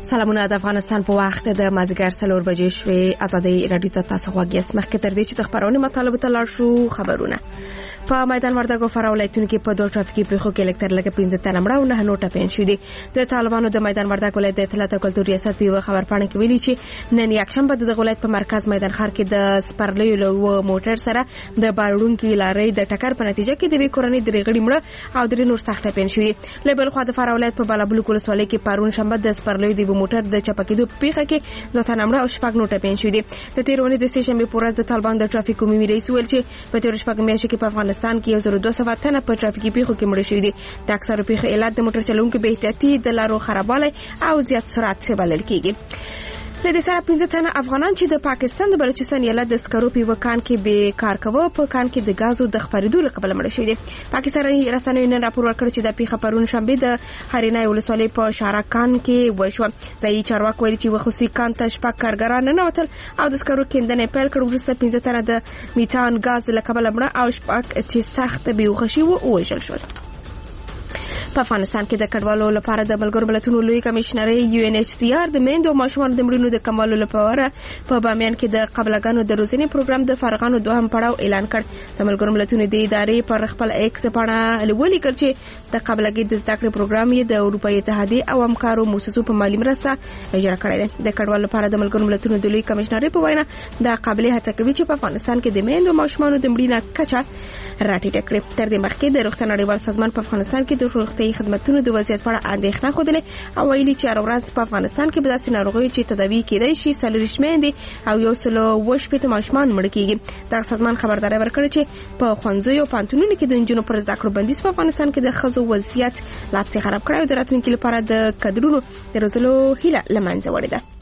سلامونه د افغانستان په وخت د مازیګر 4 بجې شوې ازادي رادیو ته تاسو غوږیاست. مخکې تر دې چې د خبرونې مطالب ته لاړ شو، خبرونه په میدان وردګو فراه ولایتونو کې په 2 ټرافیکي پیښو کې لکټر لګ 15 تنه مړه او 9 نور ټپيان شوي دي. د طالبانو د میدان وردګ ولایت د اطلاعات او کلتور ریاست په خبر پاڼه کې ویلي چې نن یکشنبه د ولایت په مرکز میدان ښار کې د سپرلیو له موټر سره د بارونکو لارې د ټکر په نتیجه کې د کورنۍ درې غړي مړه او درې نور سخت ټپيان شوي. له بل خوا د فراه ولایت په بالابلوک ولسوالۍ کې پرون شنبه د سپرلیو د موټر د چپکېدو په پیښه کې 2 تنه مړه او 6 نور ټپيان شوي دي. د تیرونې د سه شنبه پورز د طالبان د ټرافیک عمومي رئیس ویل چې په تیر شپږ میاشتې کې په افغانستان کې 1200 تنه په ټرافیکي پیښو کې مړه شوي دي. د اکثره پیښو علت د موټر چلونکو بې احتیاطي، د لارو خرابوالی او زیات سرعت څخه بلل کیږي. له دې سره 15 تنه افغانان چې د پاکستان د بلوچستان ایالت د سکرو په وکان کې به کار کوي په کان کې د غازو د خپرېدو لپاره مړ شوی دي. پاکستاني رسنیو نن راپور ورکړ چې د پیښه پرون شنبه د هرینای ولسوالۍ په شارکان کې وشو. ځایي چارواکي ویلي چې وخصوصي کان ته شپږ کارګران نه وتل او د سکرو کیندنې پیل کړ. وروسته 15 تنه د میتان غاز لپاره مړ او شپږ چې سخت بیوخشي وژل شول. په افغانستان کې د کډوالو لپاره د ملګرو ملتونو لوی کمشنري UNHCR د میندو او ماشومانو د مړینو د کمولو لپاره په بامیان کې د قبلګانو د روزنې پروګرام د فارغانو دوهم پړاو اعلان کړ. د ملګرو ملتونو د ادارې پر خپل ایکس باندې ولیکل چې د قبلګۍ د زده کړې پروګرام یې د اروپאי اتحادیې او همکارو مؤسسو په مالی مرسته اجرا کړی دی. د کډوالو لپاره د ملګرو ملتونو د لوی کمشنري په وینا د قابلیت هڅه کوي چې په افغانستان کې د میندو او ماشومانو د مړینې کچه راټیټه کړي. تر دې مخکې د روغتیا نړیوال سازمان په افغانستان کې د روغتیايي خدماتو د وضعیت په اړه اندېښنه خوده او ویلي چې هر ورځ په افغانستان کې به داسې ناروغي چې تداوی کېدای شي 40 میندې او 120 ماشومان مړ کیږي. دا سازمان خبرداري ورکړه چې په خوندزیو او پانتونونو کې د انجونو پر زده کړو بندیز په افغانستان کې د خزو وضعیت لاپسې خراب کړی او د راتلونکي لپاره د کډرونو د روزلو هیله لمنځه وړې ده.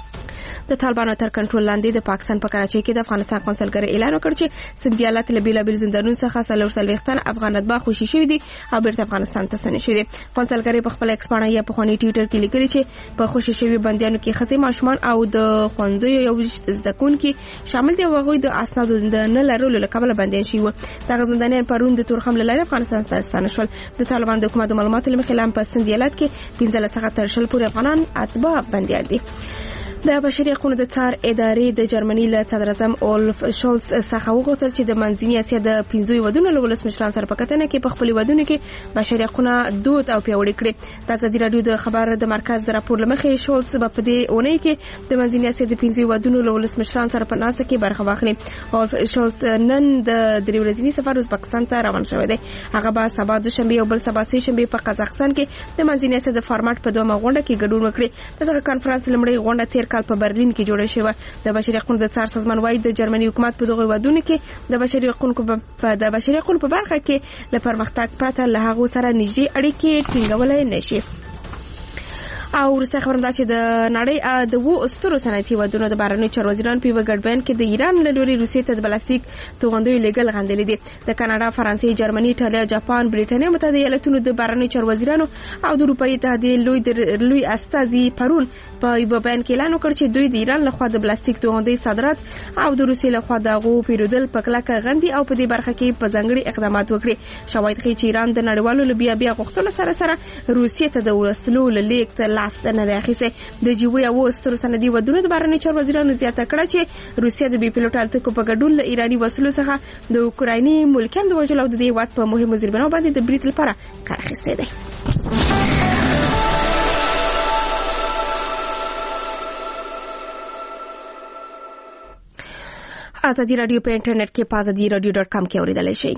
د طالبانو تر کنټرول لاندې د پاکستان په کراچۍ کې د افغانستان قونسلګر اعلان وکړ چې سندیالات له بیلابیل زندانونو څخه 40 تن افغان اتباع خوشي شوي دي او بیرته افغانستان ته ستنې شوي دي. قونسلګر په خپل ایکس باندې یا په خوني ټویټر کې لیکلي چې په خوشي شوي بندیانو کې ښځې، ماشومان او د خوندزیو یو زده کوونکي شامل دي او هغوی د اسنادو د نه لرلو له کبله بندیان شوي وو. دغه زندانیان پرون د تورخم له لارې افغانستان ته ستانه شول. د طالبان د حکومت معلوماتو له مخې لا په سندیالات کې 15 څخه تر 20 پورې افغانان اتباع بندیان دي. د بشري حقوقو د څار ادارې د جرمني له صدراعظم اولف شولز څخه وغوښتل چې د منځنۍ اسیا د 15 ودونو له ولسمشرانو سره په کتنه کې په خپل ودونو کې بشري حقوق دود او پیاوړي کړي. د ازادي رادیو د خبر د مرکز د راپور لمخې شولز په دې اونۍ کې د منځنۍ اسیا د 15 ودونو له ولسمشرانو سره په ناسته کې برخه واخلي. اولف شولز نن د درې ورځني سفر ازبکستان ته روان شوی دی. هغه به سبا دوشنبه او بل سبا سه شنبه په قزاقستان کې د منځنۍ اسیا د فارمټ په دومره غونډه کې ګډون وکړي. دغه کانفرنس لمړی غونډه تیر کال په برلین کې جوړه شوه. د بشري حقوقو د څار سازمان وايي د جرمني حکومت په دغه ودونو کې د بشري حقوقو په برخه کې له پرمختګ پرته له هغه سره نږدې اړیکې ټینګولای نشي. او ورسته خبرم دا چې د نړۍ د وو استرو صنعتي ودونو د بهرنیو چارو وزیران په ګډ بیان کې د ایران له لوري روسیې ته د بلاستیک توغندیو لګل غندلې دي. د کاناډا، فرانسې، جرمني، ایټالیا، جاپان، بریټانیا متحده ایالاتونو د بهرنیو چارو وزیرانو او د اروپאי اتحادیې لوی استازي پرون په یو بیان کې اعلان وکړ چې دوی د ایران له خوا د بلاستیک توغندي صادرات او د روسیې له خوا د غو پیرودل په کلکه غندي او په دې برخه کې په ځانګړي اقدامات وکړي. شواهد ښیي چې ایران د نړیوالو بیا غوښتنو سره روسیې ته د وسلو لیږد لاس نه دی اخیستی. د جیوي او سترو سندي ودونو د بهرنیو چارو وزیرانو زیاته کړه چې روسیه د بي پيلوټ الوتکو په ګډون له ایراني وسلو څخه د اوکرایني ملکیانو د وژلو او د دې هیواد په مهمو زیربناو باندې د برید لپاره کار اخیستی دی. ازادي رادیو په انټرنیټ کې په azadiradio.com کې اوریدلای شئ.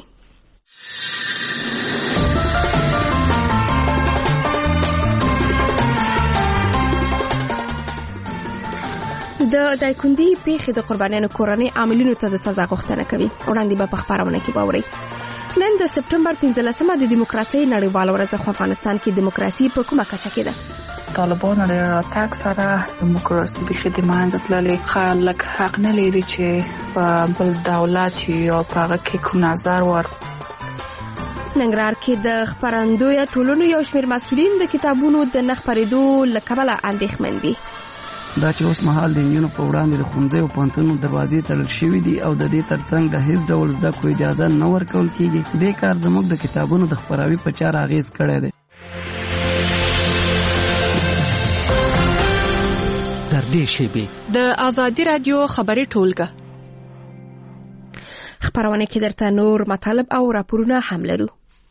د دایکندي پیښې د قربانیانو کورنۍ عاملینو ته د سزا غوښتنه کوي. وړاندې به په خبرونه کې باوري. نن د سپټمبر 15مه د دیموکراسي نړیواله ورځ په افغانستان کې دیموکراسي په کومه کچه کې ده؟ طالبانو له راتګ سره دیموکراسي به خدمت تللي خلک حق نه لري چې په بل دولت یا په هغه کې کوم نظر ور ننګرهار کې د خبرندوی ټولنو یو شمېر مسؤلین د کتابونو د نخ پرېدو لکبله اندېښمن دي. دا چې اوس مهال د نجونو په وړاندې د ښوونځي او پوهنتونونو دروازې تړل شوې دي او د دې ترڅنګ د هیڅ ډول زده کړو اجازه نه ورکول کېږي. دې کار زموږ د کتابونو د خپراوي په چاره اغېز کړی دی. نږدې شیبې. د آزادي رادیو خبري ټولګه خبرونه کې درته نور مطالب او راپورونه هم لرو.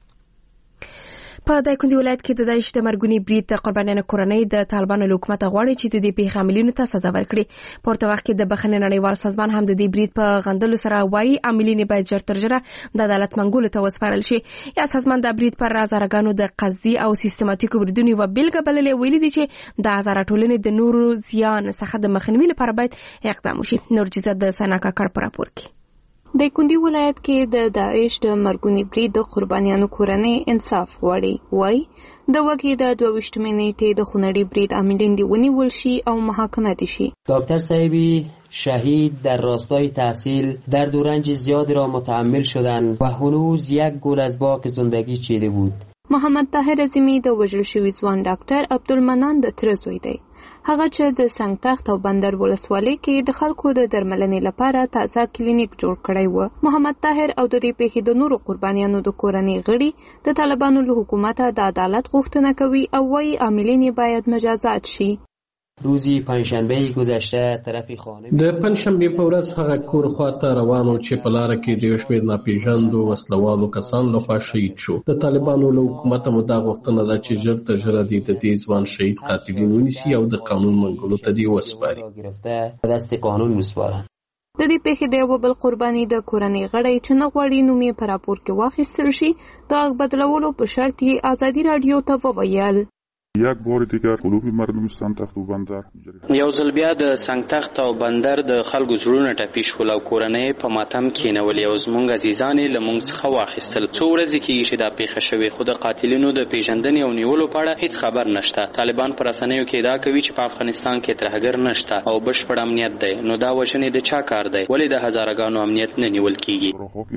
په دایکنډي ولایت کې د داعش د مرګونی برید د قربانیانو کورنۍ د طالبانو له حکومت غواړي چې د دې پیښې عاملینو ته سزا ورکړي. په ورته وخت کې د بخښنې نړیوال سازمان هم د دې برید په غندلو سره وایي عاملین باید ژر تر ژره د عدالت منګولو ته وسپارل شي. یا سازمان د برید پر هزارګانو د قصدي او سیستماتیکو بریدونو یوه بیلګه بللې. ویلي دي چې د هزاره ټولنې د نورو زیان څخه د مخنیوي لپاره باید اقدام وشي. نور جزات د سنا کاکړ په راپور کې. د کندي ولایت کې د داعش د مرګونی برید د قربانیانو کورنۍ انصاف غواړي. وای د وګړي د 22 نیټې د خونړي برید عاملین دی ونیول شي او محاکمه دي شي. دکتر صاحبی شهید در راستای تحصیل درد و رنج زیادی را متحمل شدند و هنوز یک گل از باغ زندگی چیده بود. محمد طاهر عظیمی د وژل شوي ځوان ډاکټر عبدالمنان د تره زوی دی. هغه چې د سنگتخت او بندر ولسوالۍ کې د خلکو د درملنې لپاره تازه کلینیک جوړ کړی و. محمد طاهر او د دې پیښې د نورو قربانیانو د کورنۍ غړي د طالبانو له حکومته د عدالت غوښتنه کوي او وايي عاملین باید مجازات شي. روزی پنجشنبه گذشته طرف خانه د پنجشنبه په ورځ هغه کور خواته روانو چې په لار کې د شپې ناپېژاندو وسلوالو کسان لخوا شهید شو. د طالبانو له حکومت مدا غوښتنه ده چې ژر تر ژره د دې ځوان شهید قاتلین ونیسي او د قانون منګولو ته دی وسپاري. په دست قانون وسپاري. د دې پیښې د یو بل قرباني د کورنۍ غړي چې نه غواړي نوم یې په راپور کې واخیستل شي د بدلولو په شرط یې آزادي رادیو ته وویل. یک بار دیگر قلوب مردم سنگتخت و بندر یو ځل بیا د سنگتخت او بندر د خلکو زړونه ټپي شول او کورنۍ په ماتم کېنولې او زموږ عزیزان یې له موږ څخه واخیستل. څو ورځې کېږي چې دا پیښه شوې خو د قاتلینو د پیژندنې او نیولو په اړه هیڅ خبر نشته. طالبان پر رسنیو کې ادعا کوي چې په افغانستان کې ترهګر نشته او بشپړ امنیت دی. نو دا وژنې د چا کار دی؟ ولې د هزارګانو امنیت نه نیول کېږي؟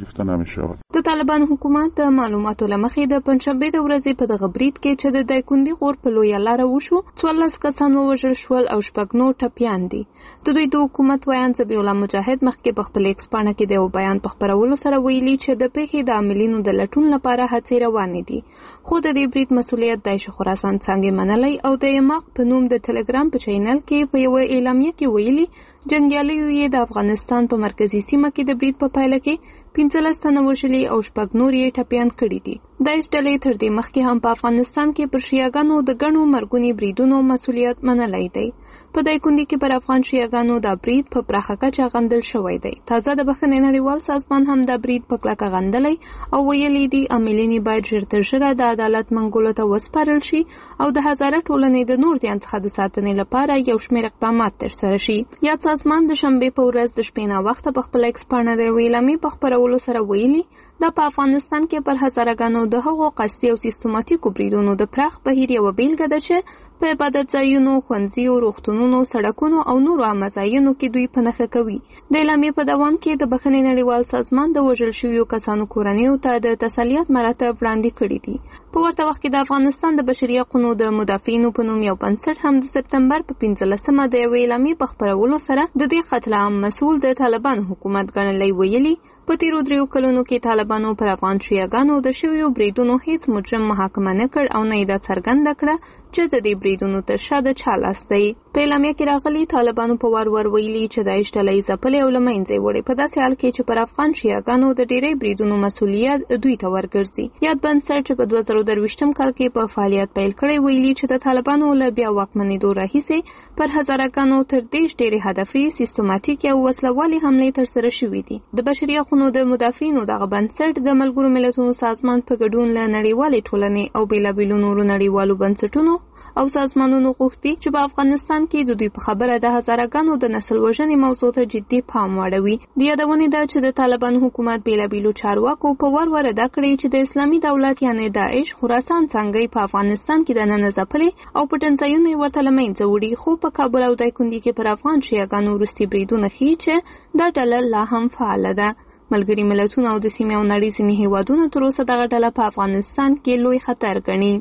د طالبان حکومت د معلوماتو له مخې د پنجشنبه د ورځې په دغه برید کې چې د دایکنډي غور په لویه لاره وشو 14 کسان ووژل شول او شپږ نور ټپیان دي. د دوی د حکومت ویان ذبیح الله مجاهد مخکې په خپل ایکس پاڼه کې د یو بیان په خپرولو سره ویلي چې د پیښې د عاملینو د لټون لپاره هڅې روانې دي. خو د دې برید مسؤلیت داعش خراسان څنګه منلای او د یماق په نوم د ټلګرام په چینل کې په یو اعلامیه کې ویلي جنگیالیو یې د افغانستان په مرکزی سیمه کې د برید په پایله کې 15 تنه وژلي او شپږ نور یې ټپیان کړي دي. داعش ډلې تر دې مخکې هم په افغانستان کې پر شیعاګانو د ګڼو مرګونی بریدونو مسؤلیت منلای دی. په دایکنډي کې پر افغان شیعاګانو د برید په پراخه کچه غندل شوی دی. تازه د بخښنې نړیوال سازمان هم د برید په کلکه غندلی او ویلي دي عاملین باید ژر تر ژره د عدالت منګولو ته وسپارل شي او د هزاره ټولنې د نور زیان څخه د ساتنې لپاره یو شمېر اقدامات ترسره شي. یا سازمان د شنبه په ورځ د شپې نه وخته په خپل ایکس پاڼه د اعلامیې په خپرولو سره ویلي دا په افغانستان کې پر هزارګانو د هغو قصدي او سیستماتیکو بریدونو د پراخ بهیر یوه بیلګه ده چې په عبادت ځایونو، ښوونځیو، روغتونونو، سړکونو او نورو عامه ځایونو کې دوی په نښه کوي. د اعلامیې په دوام کې د بخښنې نړیوال سازمان د وژل شویو کسانو کورنیو ته د تسلیت مراتب وړاندې کړي دي. په ورته وخت کې د افغانستان د بشري حقوقو د مدافعینو په نوم یو بنسټ هم د سپتمبر په 15مه د یوې اعلامیې په خپرولو سره د دې قتل عام مسؤل د طالبانو حکومت ګڼلی ویلي په تیرو 3 کلونو کې طالبانو پر افغان شیعاګانو د شویو بریدونو هیڅ مجرم محاکمه نه کړ او نه یې دا څرګنده کړه چې د دې بریدونو تر شا د چا لاس دی. په اعلامیه کې راغلي طالبانو په وار ویلي چې داعش ډله یې ځپلې او له منځه وړې په داسې حال کې چې پر افغان شیعاګانو د ډېری بریدونو مسؤلیت دوی ته ورګرځي. یاد بنسټ چې په 2023 کال کې په فعالیت پیل کړی ویلي چې د طالبانو له بیا واکمنېدو راهیسې پر هزارګانو تر دېرش ډېرې هدفي سیستماتیکې او وسلوالې حملې ترسره شوې دي. د بشري حقوقو د مدافعینو دغه بنسټ د ملګرو ملتونو سازمان په ګډون له نړیوالې ټولنې او بېلابېلو نورو نړیوالو بنسټونو او سازمانونو غوښتي چې په افغانستان کې د دوی په خبره د هزارګانو د نسل وژنې موضوع ته جدي پام واړوي. د یادونې ده چې د طالبان حکومت بېلابېلو چارواکو په وار ادا کړی چې د اسلامي دولت یعنې داعش خراسان څنګه په افغانستان کې دننه ځپلې او پټنځایونه یې ورته له منځه وړي. خو په کابل او دایکنډي کې پر افغان شیعاګانو وروستي بریدونه ښیي چې دا ډله لا هم فعاله ده. ملګري ملتونه او د سیمې او نړۍ ځینې هیوادونه تر اوسه دغه ډله په افغانستان کې لوی خطر ګڼي.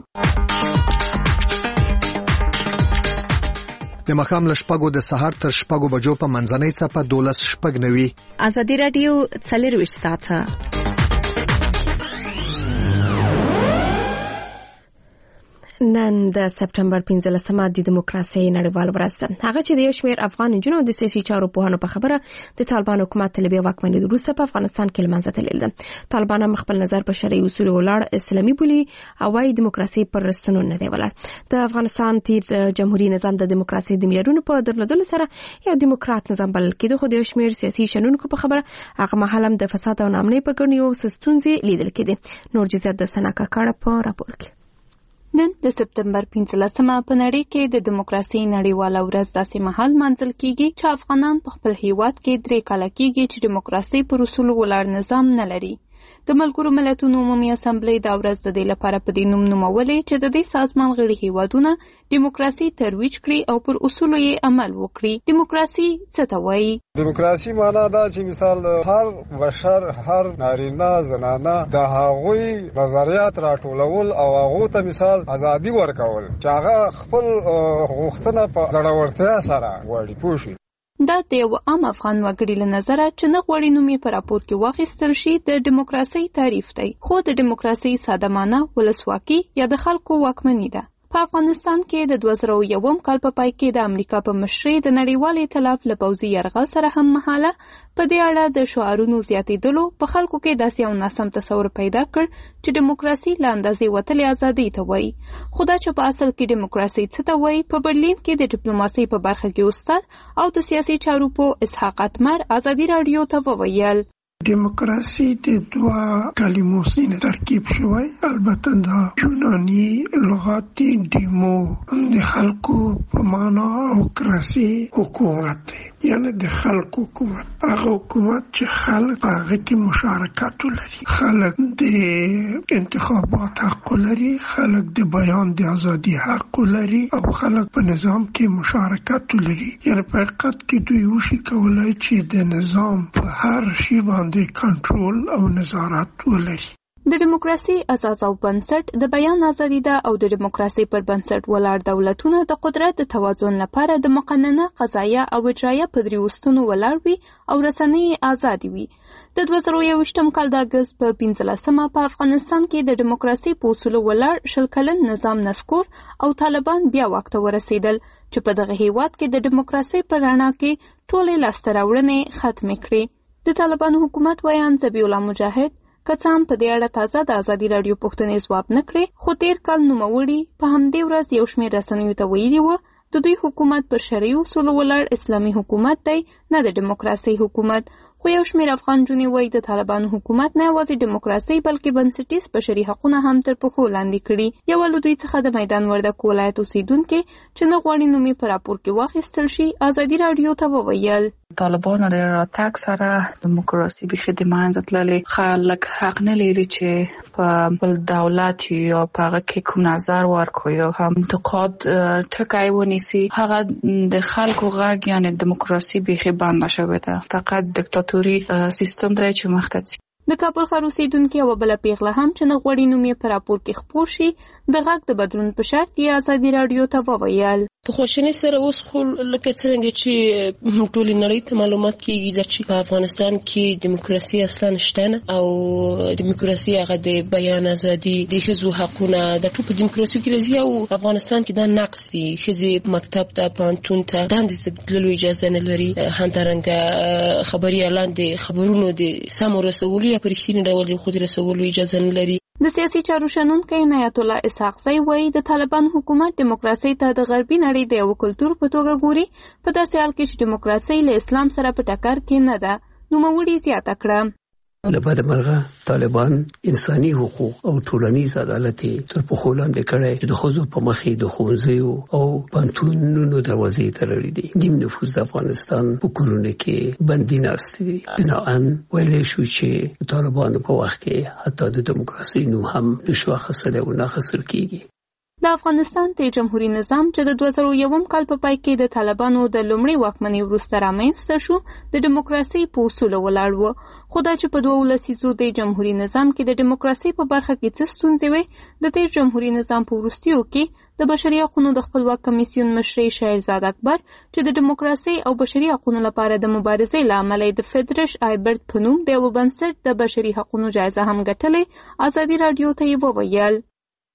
د مخام له شپږو د سهار تر شپږو بجو په منځنۍ څپه 12:09 آزادي رادیو 24 ساعته. نن د سپټمبر 15مه د دیموکراسي نړیوال ورځ ده. هغه چې د یو شمېر افغان نجونو د سیاسي چارو په په خبره د طالبان حکومت طلبي واکمنۍ وروسته په افغانستان کې لمنځه تللې ده. طالبان هم خپل نظر په شرعي اصول ولاړ اسلامي بولي او وايي دیموکراسي پر رستنون نه دی ولاړ. د افغانستان تیر جمهوریت نظام د دیموکراسي د معیارونو په درلودلو سره یو دیموکرات نظام بلل کېده، خو د یو شمېر سیاسي شنونکو په خبره هغه مهال هم د فساد او ناامنۍ په ګڼو یو ستونزې لیدل کېدې. نور جزئیات د سنا کاکړه په راپور کې. نن د سپټمبر 15مه په نړۍ کې د دیموکراسي نړیواله ورځ داسې مهال منځل کیږي چې افغانان په خپل هیواد کې 3 کاله کېږي چې دیموکراسي پر اصولو ولاړ نظام نه لري. د ملګرو ملتونو عمومي اسامبلې دا ورځ د دې لپاره په دې نوم نومولې چې د دې سازمان غړي هیوادونه دیموکراسي ترویج کړي او پر اصولو یې عمل وکړي. دیموکراسي څه ته وایي؟ دیموکراسي معنا دا چې مثال هر بشر، هر نارینه زنانه د هغوی نظریات راټولول او هغه ته مثال ازادي ورکول چې هغه خپل غوښتنه په زړورتیا سره وړي پوښي. دا د یو عام افغان وګړي له نظره چې نه غواړي نوم یې په راپور کې واخیستل شي د دیموکراسۍ تعریف دی، خو د دیموکراسۍ ساده معنی ولسواکي یا د خلکو واکمني ده. په افغانستان کې د 2001 کال په پای کې د امریکا په مشرۍ د نړیوال ائتلاف له پوځي یرغل سره هم مهاله په دې اړه د شعارونو زیاتېدلو په خلکو کې داسې یو ناسم تصور پیدا کړ چې دیموکراسي له اندازې وتلې ازادي ته وایي. خو دا چې په اصل کې دیموکراسي څه ته وایي، په برلین کې د ډیپلوماسۍ په برخه کې استاد او د سیاسي چارو په اسحاق اتمر ازادي رادیو ته وویل دیموکراسي د 2 کلمو څخه ترکیب شوی. البته دا یوناني لغت دیمو د خلکو په معنا او کراسي حکومت دی، یعنی د خلکو حکومت. هغه حکومت چې خلک هغه کې مشارکت لري، خلک د انتخابات حق لري، خلک د بیان د ازادي حق لري او خلک په نظام کې مشارکت لري. یعنی په حقیقت کې دوی وشي کولای چې د نظام په هر شی باندې کنټرول او نظارت ولري. د دیموکراسي اساس او بنسټ د بیان ازادي ده او د دیموکراسي پر بنسټ ولاړ دولتونه د قدرت د توازن لپاره د مقننه قضایه او اجرایه په دریوستونو ولاړ وي او رسنۍ آزادي وي. د 2021 کال د اگست په 15مه په افغانستان کې د دیموکراسي په اصولو ولاړ 20 کلن نظام نسکور او طالبان بیا واک ته ورسېدل چې په دغه هیواد کې د دیموکراسي په رڼا کې ټولې لاسته راوړنې ختمې کړې. د طالبانو حکومت ویان ذبیح الله مجاهد که څه هم په دې اړه تازه د ازادي رادیو پوښتنې ځواب نه کړې، خو تیر کال نوموړي په همدې ورځ یو شمېر رسنیو ته ویلي وو د دوی حکومت پر شرعي اصولو ولاړ اسلامي حکومت دی، نه د دیموکراسۍ حکومت. خو یو شمېر افغان نجونې وایي د طالبانو حکومت نه یوازې دیموکراسۍ بلکې بنسټیز بشري حقونه هم تر پښو لاندې کړي. یوه له دوی څخه د میدان وردګ ولایت اوسیدونکي چې نه غواړي نوم یې په راپور کې واخیستل شي ازادي رادیو ته وویل طالبانو د راتګ سره دیموکراسي بخې د منځه تللې، خلک حق نه لري چې په بل دولت یا په هغه کې کوم نظر ورکړي یا هم انتقاد ټکی ونیسي. هغه د خلکو غږ یعنی دیموکراسي بخې بند نشوي ده، فقط دیکتاتوري سیستم دی چې مخته ځي. د کابل ښار اوسیدونکي یوه بله پیغله هم چې نه غواړي نوم یې په راپور کې خپور شي د غږ د بدلون په شرط یې ازادي رادیو ته وویل په خواشینۍ سره اوس خو لکه څرنګه چې ټولې نړۍ ته معلومات کېږي چې په افغانستان کې دیموکراسي اصلا نشته نه او دیموکراسي هغه د بیان ازادي د ښځو حقونه د ټول په دیموکراسي کې راځي او افغانستان کې دا نقص دی. ښځې مکتب ته پوهنتون ته دندې ته تللو اجازه نه لري، همدارنګه خبري اعلان د خبرونو د سمو رسولو یا په رښتیني ډول د خود رسولو اجازه نه لري. د سیاسي چارو شنونکی عنایت الله اسحاق زی وایي د طالبان حکومت دیموکراسي ته د غربي نړۍ د یو کلتور په توګه ګوري، په داسې حال کې چې دیموکراسي له اسلام سره په ټکر کې نه ده. نوموړي زیاته کړه له بده مرغه طالبان انساني حقوق او ټولنیز عدالت تر پښو لاندې کړی چې د ښځو په مخې د ښوونځیو او پوهنتونونو دروازې تړلې دي. نیم نفوس د افغانستان په کورونو کې بندي ناست دي. بناً ویلی شو چې طالبانو په وخت کې حتی د دیموکراسۍ نوم هم نشو اخیستلی او نه اخیستل کېږي. د افغانستان د جمهوریت نظام چې د 2001 کال په پای کې د طالبانو د لومړۍ واکمنۍ وروسته رامنځته شو د دیموکراسۍ په اصولو ولاړ و. خو دا چې په 2 لسیزو د جمهوریت نظام کې د دیموکراسۍ په برخه کې څه ستونزې وې، د تیر جمهوریت نظام په وروستیو کې د بشري حقوقو د خپلواک کمیسیون مشر شهرزاد اکبر چې د دیموکراسۍ او بشري حقوقو لپاره د مبارزې لامل د فدرش آیبرت په نوم د یو بنسټ د بشري حقوقو جایزه هم ګټلې، ازادي رادیو ته یې وویل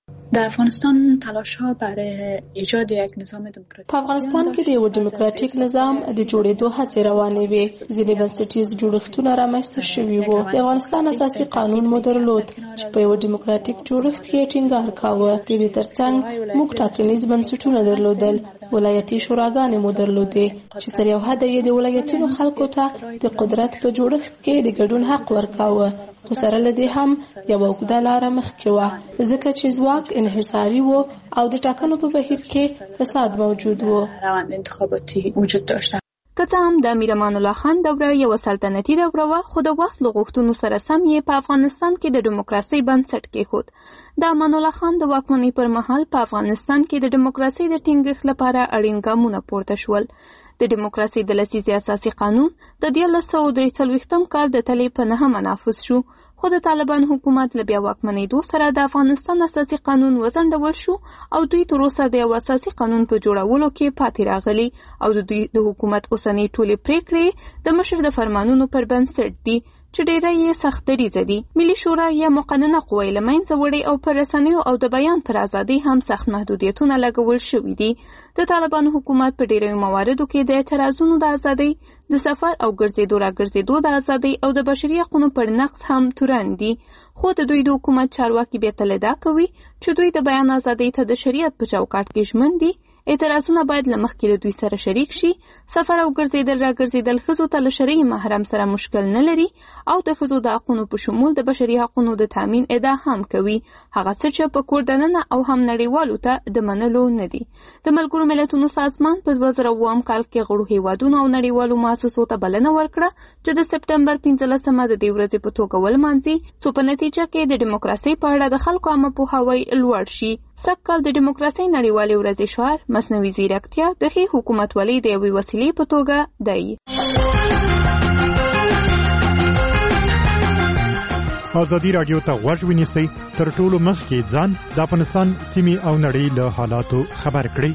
در افغانستان تلاش‌ها برای ایجاد یک نظام دموکراتیک په افغانستان کې د یو دیموکراتیک نظام د جوړېدو هڅې روانې وې. ځینې بنسټیز جوړښتونه رامنځته شوي وو. د افغانستان اساسي قانون مو درلود چې په یو دیموکراتیک جوړښت کې ټینګار کاوه. د دې ترڅنګ موږ ټاکنیز بنسټونه درلودل. ولایتي شوراګانې مو درلودې چې تر یو حده یې د ولایتونو خلکو ته د قدرت په جوړښت کې د ګډون حق ورکاوه. خو سره له دې هم یو اوږده لاره مخکې وه، ځکه چې ځواک انحصاري و او د ټاکنو په بهیر کې فساد موجود و. روند انتخاباتی وجود داشته. که څه هم د امیر امان الله خان دوره یو سلطنتي دوره وه، خو د وخت له غوښتنو سره سم یې په افغانستان کې د دیموکراسۍ بنسټ کېښود. د امان الله خان د واکمنۍ پر مهال په افغانستان کې د دیموکراسۍ د ټینګښت لپاره اړین ګامونه پورته شول. د دیموکراسۍ د لسیزې اساسي قانون د 1943 کال د تلې په 9 نافذ شو، خو د طالبان حکومت له بیا واکمنېدو سره د افغانستان اساسي قانون وځنډول شو او دوی تر اوسه د یو اساسي قانون په جوړولو کې پاتې راغلي او د دوی د حکومت اوسنۍ ټولې پریکړې د مشر د فرمانونو پر بنسټ دي چې ډېری یې سخت دریځه دي. ملي شورا یا مقننه قوه یې له منځه وړې او پر رسنیو او د بیان پر ازادۍ هم سخت محدودیتونه لګول شوي دي. د طالبانو حکومت په ډېرو مواردو کې د اعتراضونو د ازادۍ، د سفر او ګرځېدو راګرځېدو د ازادۍ او د بشري حقوقو پر نقض هم تورن دي. خو د دوی د حکومت چارواکي بیا تل ادعا کوي چې دوی د بیان ازادۍ ته د شریعت په چوکاټ کې ژمن دي. اعتراضونه باید له مخکې له دوی سره شریک شي. سفر او ګرځېدل راګرځېدل ښځو ته له شرعي محرم سره مشکل نه لري او د ښځو د حقونو په شمول د بشري حقونو د تامین ادعا هم کوي، هغه څه چې په کور دننه او هم نړیوالو ته د منلو نه دي. د ملګرو ملتونو سازمان په 2007 کال کې غړو هیوادونو او نړیوالو مؤسسو ته بلنه ورکړه چې د سپټمبر 15مه د دې ورځې په توګه ولمانځي، څو په نتیجه کې د دیموکراسۍ په اړه د خلکو عامه پوهاوی لوړ شي. سږکال د دیموکراسۍ نړیوالې ورځې شعار مصنوعي ځیرکتیا د ښې حکومتولۍ د یوې وسیلې په توګه دی. ازادي راډیو ته غوږ ونیسئ، تر ټولو مخکې ځان د افغانستان سیمې او نړۍ له حالاتو خبر کړئ.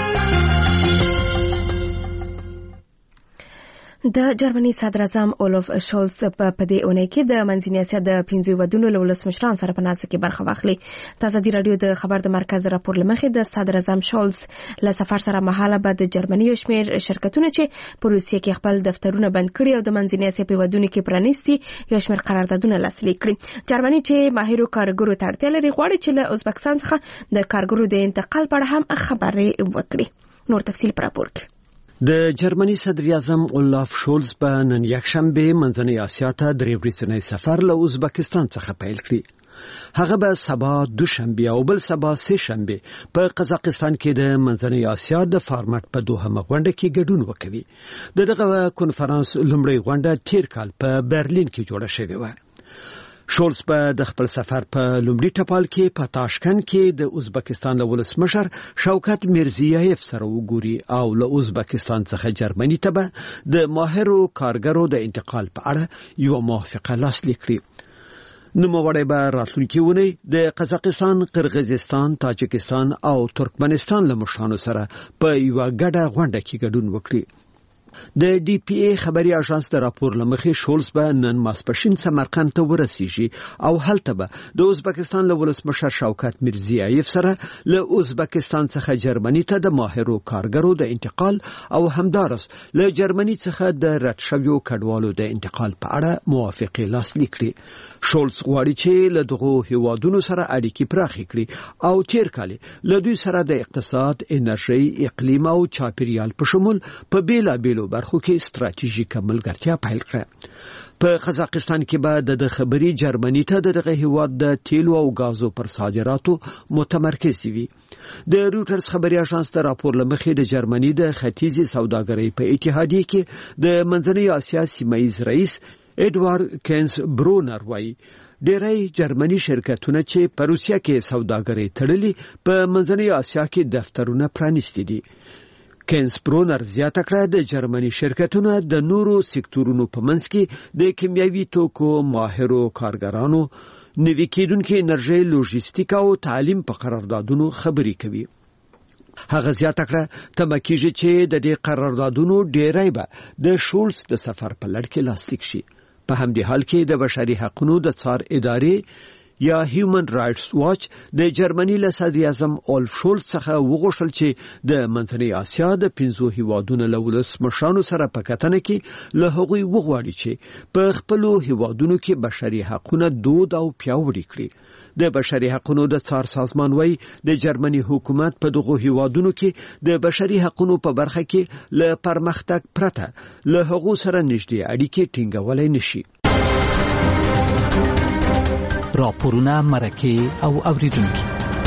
د جرمني صدر اعظم اولف شولز په دې اونۍ کې د منځنۍ اسیا د 5 هیوادونو له ولسمشرانو سره په ناسته کې برخه واخلي. ازادي راډیو د خبر د مرکز راپور لمخې د صدر اعظم شولز له سفر سره مهاله به د جرمني یو شمېر شرکتونه چې په روسیه کې خپل دفترونه بند کړي او د منځنۍ اسیا په هیوادونو کې پرانیستي یو شمېر قراردادونه لاسلیک کړي. جرمني چې ماهرو کارګرو ته اړتیا لري غواړي چې له ازبکستان څخه د کارګرو د انتقال په اړه هم خبرې وکړي. نور تفصیل پر راپور کې. د جرمني صدر اعظم اولف شولز په نن یکشنبه منځنۍ اسیا ته درې ورځنی سفر له ازبکستان څخه پیل کړي. هغه به سبا دوشنبه او بل سبا سه شنبه په قزاقستان کې د منځنۍ اسیا د فارمټ په دوهمه غونډه کې ګډون وکوي. دغه کنفرانس لومړی غونډه تیر کال په برلین کې جوړه شوې و. شولز په د خپل سفر په لومړي ټپال کې په تاشکند کې د ازبکستان له ولسمشر شوکت میرزیایف سره وګوري او له ازبکستان څخه جرمني ته به د ماهرو کارګرو د انتقال په اړه یو موافقه لاسلیک کړي. نوموړی به راتلونکي اونۍ د قزاقستان، قرغیزستان، تاجکستان او ترکمنستان له مشرانو سره په یو ګډه غونډه کې ګډون وکړي. د ډي پی ای خبري اژانس د راپور لمخې شولز به نن ماسپښین سمرقند ته ورسیږي او هلته به د ازبکستان له ولسمشر شوکت میرزیایف سره له ازبکستان څخه جرمني ته د ماهرو کارګرو د انتقال او همدارس له جرمني څخه د رد شویو کډوالو د انتقال په اړه موافقه لاسلیک کړي. شولز غواړي چې له دغو هیوادونو سره اړیکې پراخې کړي او تیر کال له دوی سره د اقتصاد، انرژي، اقلیم او چاپیریال په شمول په بیلابیلو برخو کې ستراتیژیکه ملګرتیا پیل کړه. په قزاقستان کې به د خبري جرمني ته دغه هیواد د تیلو او غازو پر صادراتو متمرکز وي. د روټرز خبري اژانس د راپور لمخې د جرمني د ختیځي سوداګرۍ په اتحادیه کې د منځنۍ اسیا سیمایي رئیس ایډوارد کینز برونر وایي ډېری جرمني شرکتونه چې په روسیه کې سوداګري تړلي په منځنۍ اسیا کې دفترونه پرانیستي دي. کینز برونر زیاته کړه د جرمني شرکتونه د نورو سکتورونو په منځ کې د کیمیاوي توکو، ماهرو کارګرانو، نوي کېدونکو انرژي، لوجستیک او تعلیم په قراردادونو خبري کوي. هغه زیاته کړه تمه کېږي چې د دې قراردادونو ډېری به د شولز د سفر په لړ کې لاسلیک شي. په همدې حال کې د بشري حقوقو د څار ادارې یا هیومن رائټس واچ د جرمني له صدر اعظم اولف شولز څخه وغوښتل چې د منځنۍ اسیا د 15 هیوادونو له ولسمشرانو سره په کتنه کې له هغوی وغواړي چې په خپل هیوادونو کې بشري حقوقونه دود او پیاوړي کړي. د بشري حقوقو د څار سازمان وايي د جرمني حکومت په دغه هیوادونو کې د بشري حقوقو په برخه کې له پرمختګ پرته له هغو سره نږدې اړیکې ټینګولای نشي. راپورونه مرکه او اوریدونکو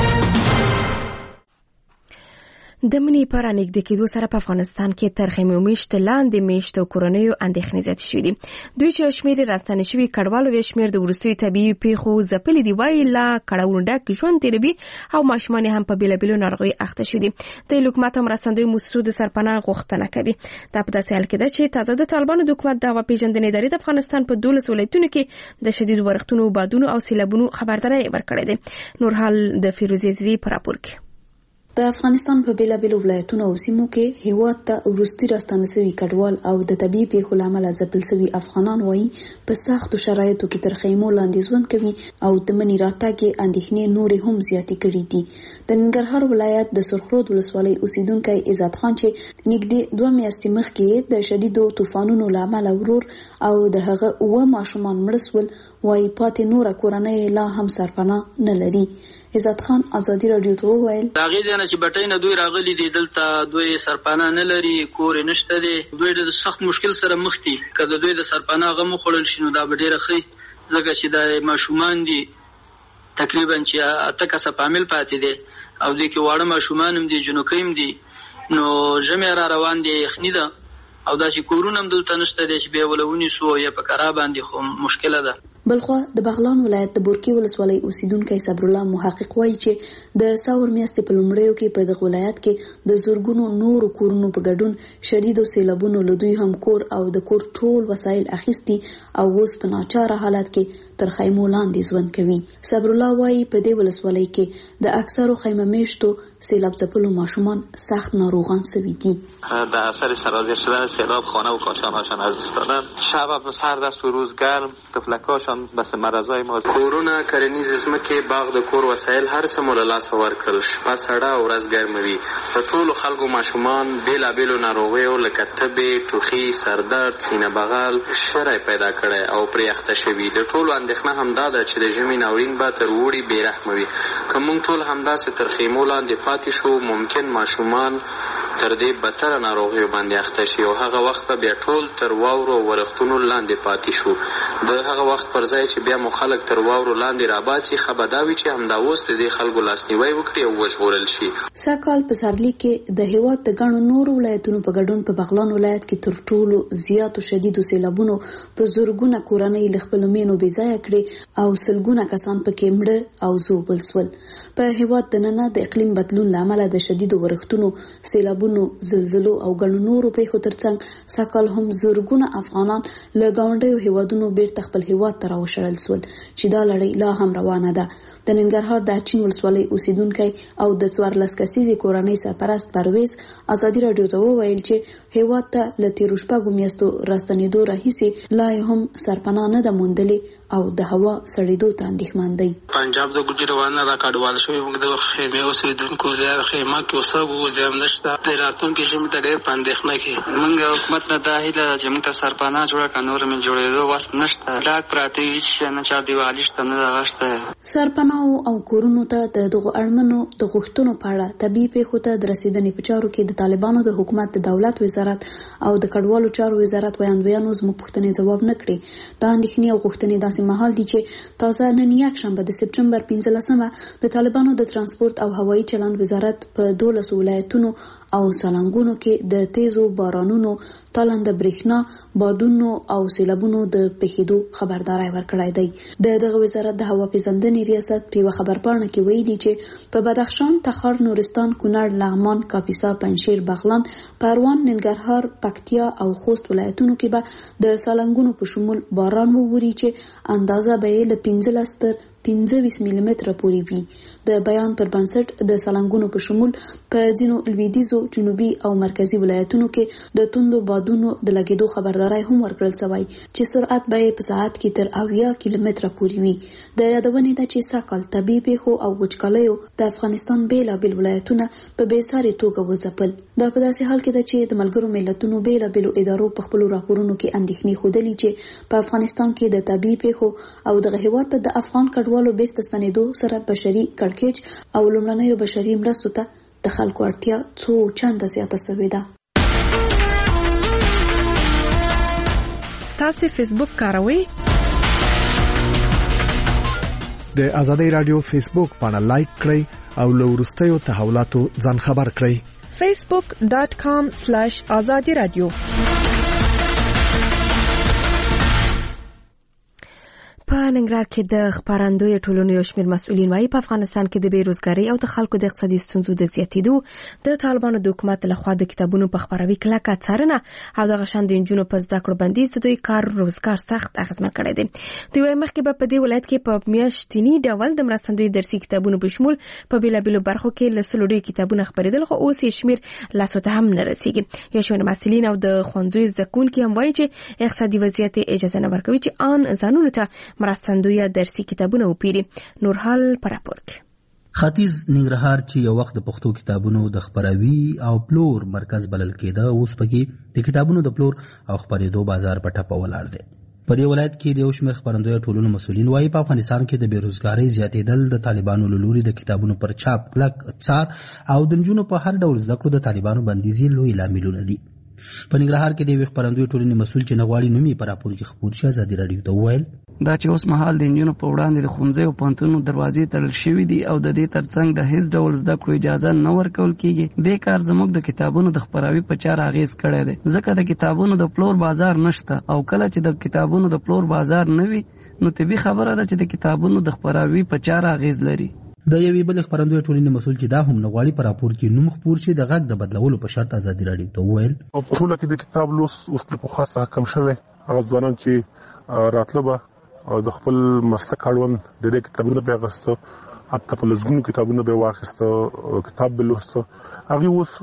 د منی پر انګد کېدو سره په افغانستان کې تر خیمو میشت لاندې میشت او کورونیو اندېښنې زیاتې شوې دي. دوی چې شمېر راستنې شوی کډوالو وی شمېر د ورستوي طبيعي پیښو ځپلې دی وای لا کډوالو ډک ژوند تیروي او ماشومان هم په بیلابیلو ناروغي اخته شوي دي. د حکومت مرستندوی موسسو د سرپناه غوښتنه کوي. دا په داسې حال کې ده چې تازه د طالبانو د حکومت دعوا پیژندنې ادارې د افغانستان په 12 ولایتونو کې د شدید ورښتونو بادونو او سیلابونو خبرداري ورکړې ده. نور حال د فیروزي زری پر راپور کې د افغانستان په بیلابیلو ولایتونو او سیمو کې هیواد ته ورستي راستنه شوي کډوال او د طبيعي پیښو لامل ځپل شوي افغانان وایي په سختو شرایطو کې تر خیمو لاندې ژوند کوي او د منی راتګ اندېښنې نور هم زیاتې کړې دي. د ننګرهار ولایت د سرخرود ولسوالۍ اوسیدونکو عزت خان چې نږدې 2 میاشتې مخکې د شدیدو طوفانونو لامل ورور او د هغه ماشومان مړ شول وایي پاتې نور کورنۍ لا هم سرپناه نه لري. عزت خان ازادي رادیو ته وویل هغه دنه چې بټای نه دوی راغلي دي دلته دوی سرپناه نه لري کور نشته دي دوی د سخت مشکل سره مخ دي کله دوی د سرپناه غو خړل شنو دا ډیره خي ځکه چې د ماشومان دي تقریبا چې اته کسه پامل پاتې دي او د کې واړه ماشومان هم دي جنوکیم دي نو جمع را روان دي خني ده او دا چې کورونه هم دلته نشته دي چې به ولونی سو یا په کرا باندې خو مشکله ده. بلخوا د بغلان ولایت د بورکی ولسوالۍ اوسیدونکو صبر الله محقق وایي چې د ساور میاشتې په لومړیو کې په دغه ولایت کې د زورګونو نور کورونو په ګډون شدید سیلابونو لدوی هم کور او د کور ټول وسایل اخیستي او اوس په ناچاره حالت کې تر خیمو لاندې ژوند کوي. صبر الله وایي په دې ولسوالۍ کې د اکثرو خیمه میشتو سیلاب ځپلو ماشومان سخت ناروغان شوي دي. در اثر سرازیر شدن سیلاب خانه و کاشانهاشان از دست دادن شب و سرد است و روز گرم طفلکاشان بس مرزای ما کورونه کرنیز زمکه باغ د کور وسایل هر څه مول لاس ورکړل شپه سړه او ورځ ګرموي په ټولو خلکو ماشومان بیلابیلو ناروغیو لکه تبې ټوخي سردرد سینه بغل شرای پیدا کړي او پرې اخته شوي د ټولو اندېښنه همدا ده چې د ژمي ناورین به تر وړي بیرحمه وي که موږ ټول همداسې تر خیمو لاندې پاتې شو ممکن ماشومان تر دې بدتر ناروغیو باندې اخته شي او هغه وخت به بیا ټول تر واورو ورښتونو لاندې پاتې شو د هغه وخت پر ځای چې بیا مو خلک تر واورو لاندې راباسي خبرداوي چې همدا اوس د دې خلکو لاسنیوي وکړي او وژغورل شي. ساکال په سرلی کې د هیواد د ګڼو نورو ولایتونو په ګډون په بغلان ولایت کې تر ټولو زیاتو شدیدو سیلابونو په زورګونه کورنۍ له خپل مینو بې ځایه کړي او سلګونه کسان پکې مړه او زوبل شول. په هیواد دننه د اقلیم بدلون لامل د شدیدو ورښتونو سیلابونو زلزلو او ګڼو نورو پیښو ترڅنګ ساکال هم زورګونه افغانان له ګاونډیو هیوادونو بیرته خپل هیواد ته راوشړل شول چې دا لړۍ لا هم روانه ده. د ننګرهار د اچین ولسوالۍ اوسیدونکو او د 14 کسیزې کورنۍ سرپرست پرویز ازادي رادیو ته وویل چې هیواد ته له تیرو شپږو میاشتو راستنېدو راهیسې لا هم سرپناه نه ده موندلې او د هوا سړېدو ته اندېښمن دی. پنجاب د ګجروان را کډوال شوی موږ د خیمه اوسیدونکو زیات خیمه کې اوسه وزم نشته د راتلونکي ژمي ته ډېر پاندېښنه کې موږ حکومت نه دا هیله چې موږ ته سرپناه جوړه کړي نور مې جوړېدو وس نشته ډاک پراته هیڅ نه چار دیوالي شته نه غشته سرپناه او کورونو ته د دغه اړمنو د غوښتنو په اړه طبيعي پیښو ته د رسیدنې په چارو کې د طالبانو د حکومت د دولت وزارت او د کډوالو چارو وزارت ویاندویانو زموږ پوښتنې ځواب نه کړي. دا اندېښنې او غوښتنې داسې مهال دي چې تازه نن یکشنبه د سپټمبر 15مه د طالبانو د ترانسپورت او هوایي چلند وزارت په 12 ولایتونو او سالنګونو کې د تیزو بارانونو تالنده برېښنا بادونو او سیلابونو د پیښېدو خبرداري ورکړای دی. دغه وزارت د هوا پیژندنې ریاست په خبرپاڼه کې ویلي چې په بدخشان تخار نورستان کونړ لغمان کاپیسا پنجشیر بغلان پروان ننګرهار پکتیا او خوست ولایتونو کې به د سالنګونو په شمول باران ووري چې اندازه به له 15 تر 15 ملي متره پورې وي. د بیان پر بنسټ د سالنګونو په شمول په ځینو لویدیځو، جنوبي او مرکزی ولایتونو کې د توندو بادونو د لګیدو خبرداري هم ورکړل شوی چې سرعت به په ساعت کې تر 80 کیلومتره پورې وي. د یادونې د چې ساکل طبي پیښو او وچکالیو د افغانستان بیلابیل ولایتونه په بیساري توګه وځپل. دا په داسې حال کې ده چې د ملګرو ملتونو بیلابیلو ادارو په خپل راپورونو کې اندېښنې ښودلې چې په افغانستان کې د طبي پیښو او دغه هیواد ته د افغان کډوالو بیرته ستنېدو سره بشري کړکېچ او لومړنیو بشري مرستو ته د خلکو اړتیا څو چنده زیاته شوې ده. تاسو فیسبوک کاروئ؟ د آزادۍ رادیو فیسبوک باندې لایک کړئ او له وروستیو تحولاتو ځان خبر کړئ. facebook.com/azadi radio. په ننګرهار کې د خبرندوی ټولنې یو شمېر مسؤلین وايي په افغانستان کې د بیروزګارۍ او د خلکو د اقتصادي ستونزو د زیاتېدو د طالبانو د حکومت لخوا د کتابونو په خپروي کلکه څارنه او د غشان د انجونو په زده کړو بندیز د دوی کار روزګار سخت اغېزمن کړی دی. دوی وايي مخکې به په دې ولایت کې په میاشتني ډول د مرستندوی درسي کتابونو په شمول په بیلابیلو برخو کې له 100 ډېر کتابونه خپرېدل، خو اوس یې شمېر لاسو ته هم نه رسیږي. یو شمېر مسؤلین او د ښوونځیو زده کوونکي هم وایي چې اقتصادي وضعیت اجازه نه ورکوي چې آن ځانونو ته مرستندوی درسي کتابونه وپیري. نورحال پراپورک ختیځ ننګرهار چې یو وخت د پښتو کتابونو د خپراوي او پلور مرکز بلل کېده، اوس پکې د کتابونو د پلور او خپرېدو بازار په ټپه ولاړ دی. په دې ولایت کې د یو شمېر خپرندوی ټولنو مسؤلین وايي په افغانستان کې د بیروزګارۍ زیاتېدل د طالبانو له لوري د کتابونو پر چاپ کلک څار او د نجونو په هر ډول زده کړو د طالبانو بندیز لوی لاملونه دي. په ننګرهار کې د یو خپرندوی ټولنې مسؤل چې نغواړي نومي په راپور کې خبر شي آزادي رادیو ته وویل دا چې اوس مهال د انجونو په وړاندې د ښوونځیو او پوهنتونونو دروازې تړل شوې دي او د دې ترڅنګ د هیڅ ډول زده کړو اجازه نه ورکول کیږي. دې کار زموږ د کتابونو د خپراوي په چاره اغیز کړی دی، ځکه د کتابونو د پلور بازار نشته او کله چې د کتابونو د پلور بازار نه وي نو طبیعي خبره ده چې د کتابونو د خپراوي په چاره اغیز لري. د یوې بل خبرندوی ټولنې مسؤل چې دا هم نغواړي په راپور کې نوم خبر شي د غږ د بدلولو په شرط آزادي رادیو ته وویل په ټوله کې د کتاب لوس اوس په خاصه کم شوی. هغه ځوانان چې راتلبه د خپل مسلک اړوند د دې کتابونو په غوښتو حتی په لږونو کتابونو به واخیستو کتاب به لوستو، هغه اوس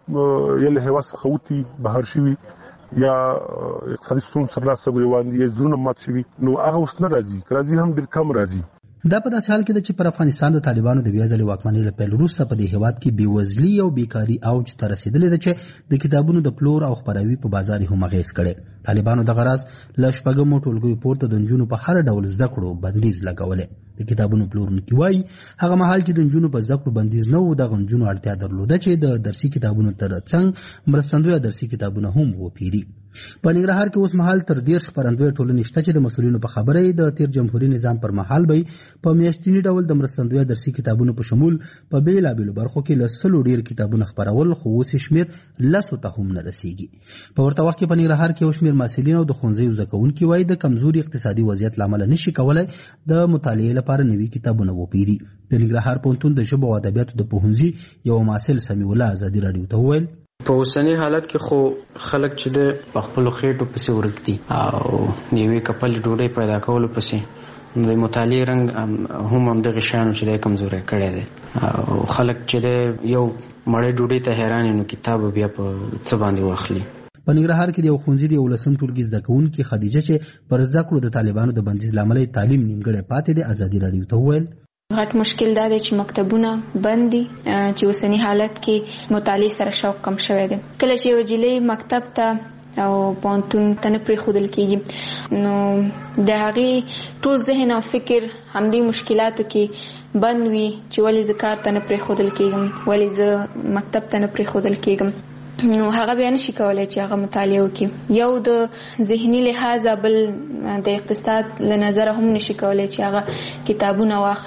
یله هوا څخه بهر شوی یا اقتصادي ستونزې سره سره روانې زونه مات شوی، نو هغه اوس نه راځي هم ډېر کم راځي. دا په داسې حال کې ده چې پر افغانستان د طالبانو د بیا ځلې واکمنۍ له پیل وروسته په دې هیواد کې بېوزلي او بیکاري اوج ته رسېدلې ده چې د کتابونو د پلور او خپراوي په بازار هم اغېز کړی. طالبانو دغه راز له شپږمو ټولګیو پورته د نجونو په هر ډول زده کړو بندیز لګولی. د کتابونو پلورونکي وایي هغه مهال چې د نجونو په زده کړو بندیز نه و، دغه نجونو اړتیا درلوده چې د درسي کتابونو ترڅنګ مرستندویه درسي کتابونه هم وپیري. په ننګرهار کې اوس مهال تر 10 خپرندوی ټولنې شته چې د مسؤلینو په خبره د تیر جمهوریت نظام پر مهال به په میاشتني ډول د مرستندویه درسي کتابونو په شمول په بیلابیلو برخو کې له 100 ډیر کتابونه خپرول، خو اوس شمېر لسو ته هم نه رسیږي. په ورته وخت کې په ننګرهار کې یو شمېر مسؤلین او د ښوونځیو زده کوونکي وایي د کمزوري اقتصادي وضعیت له امله نشي کولای د مطالعې لپاره نوي کتابونه وپیري. د ننګرهار پوهنتون د ژبو او ادبیاتو د پوهنځي یو محصل سمیع الله آزادي رادیو ته وویل په اوسنی حالت کې خو خلک چې د خپل خېټو پسې ورک دي او نیوي کپل ډوډۍ پیدا کولو پسې د مطالعې رنګ هم دغه شیانو چې د کمزوري کړی دی او خلک چې د یو مړې ډوډۍ ته حیران نو کتاب بیا په څه باندې واخلي. په ننګرهار کې د یو ښوونځي د 11م ټولګي زده کوونکي خدیجه چې پر زده کړو د طالبانو د بندیز له امله تعلیم نیمګړی پاتې دی، آزادي رادیو ته وویل غټ مشکل دا دی چې مکتبونه بند دي، چې اوسنی حالت کې مطالعې سره شوق کم شوی دی. کله چې یو جلې مکتب ته او پوهنتون ته نه پرېښودل کېږي نو د هغې ټول ذهن او فکر همدې مشکلاتو کې بند وي چې ولې زه کار ته نه پرېښودل کېږم، ولې زه مکتب ته نه پرېښودل کېږم، نو هغه بیا نشي کولی چې هغه مطالعه وکړي. یو د ذهني لحاظه، بل د اقتصاد له نظره هم نشي کولی چې هغه کتابونه واخلي.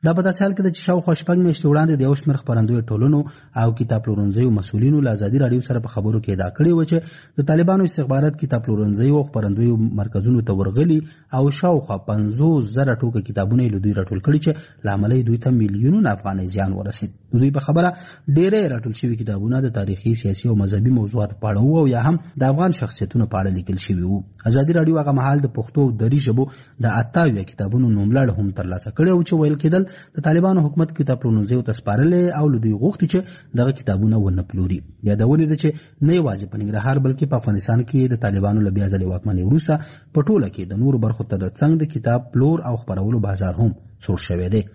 دا په داسې حال کې چې شاوخوا 6 میاشتې وړاندې د یو شمېر خپرندویو ټولنو او کتاب پلورنځیو مسؤلینو له ازادي راډیو سره په خبرو کې ادعا کړې و چې د طالبانو استخبارات کتاب پلورنځیو او خپرندویو مرکزونو ته ورغلي او شاوخوا 50,000 ټوکه کتابونه له دوی راټول کړي چې لامل دوی ته میلیونونه افغانۍ زیان ورسید. دوی په خبره ډېرې راټول شوي کتابونه د تاریخي، سیاسي او مذهبي موضوعاتو په اړه او یا هم د افغان شخصیتونو په اړه لیکل شوي وو. ازادي راډیو هغه مهال د پښتو او دري ژبو د 28 کتابونو نوملړ هم ترلاسه کړی او چې ویل کېدل د طالبانو حکومت کتاب پلورنځیو ته سپارلې او له دوی غوښتي چې دغه کتابونه ونه پلوري. یادونه ده چې نه یوازې په ننګرهار بلکې په افغانستان کې د طالبانو له بیا ځلې واکمنۍ وروسته په ټوله کې د نورو برخو تر څنګ د کتاب پلور او خپرولو بازار هم سور شوی دی.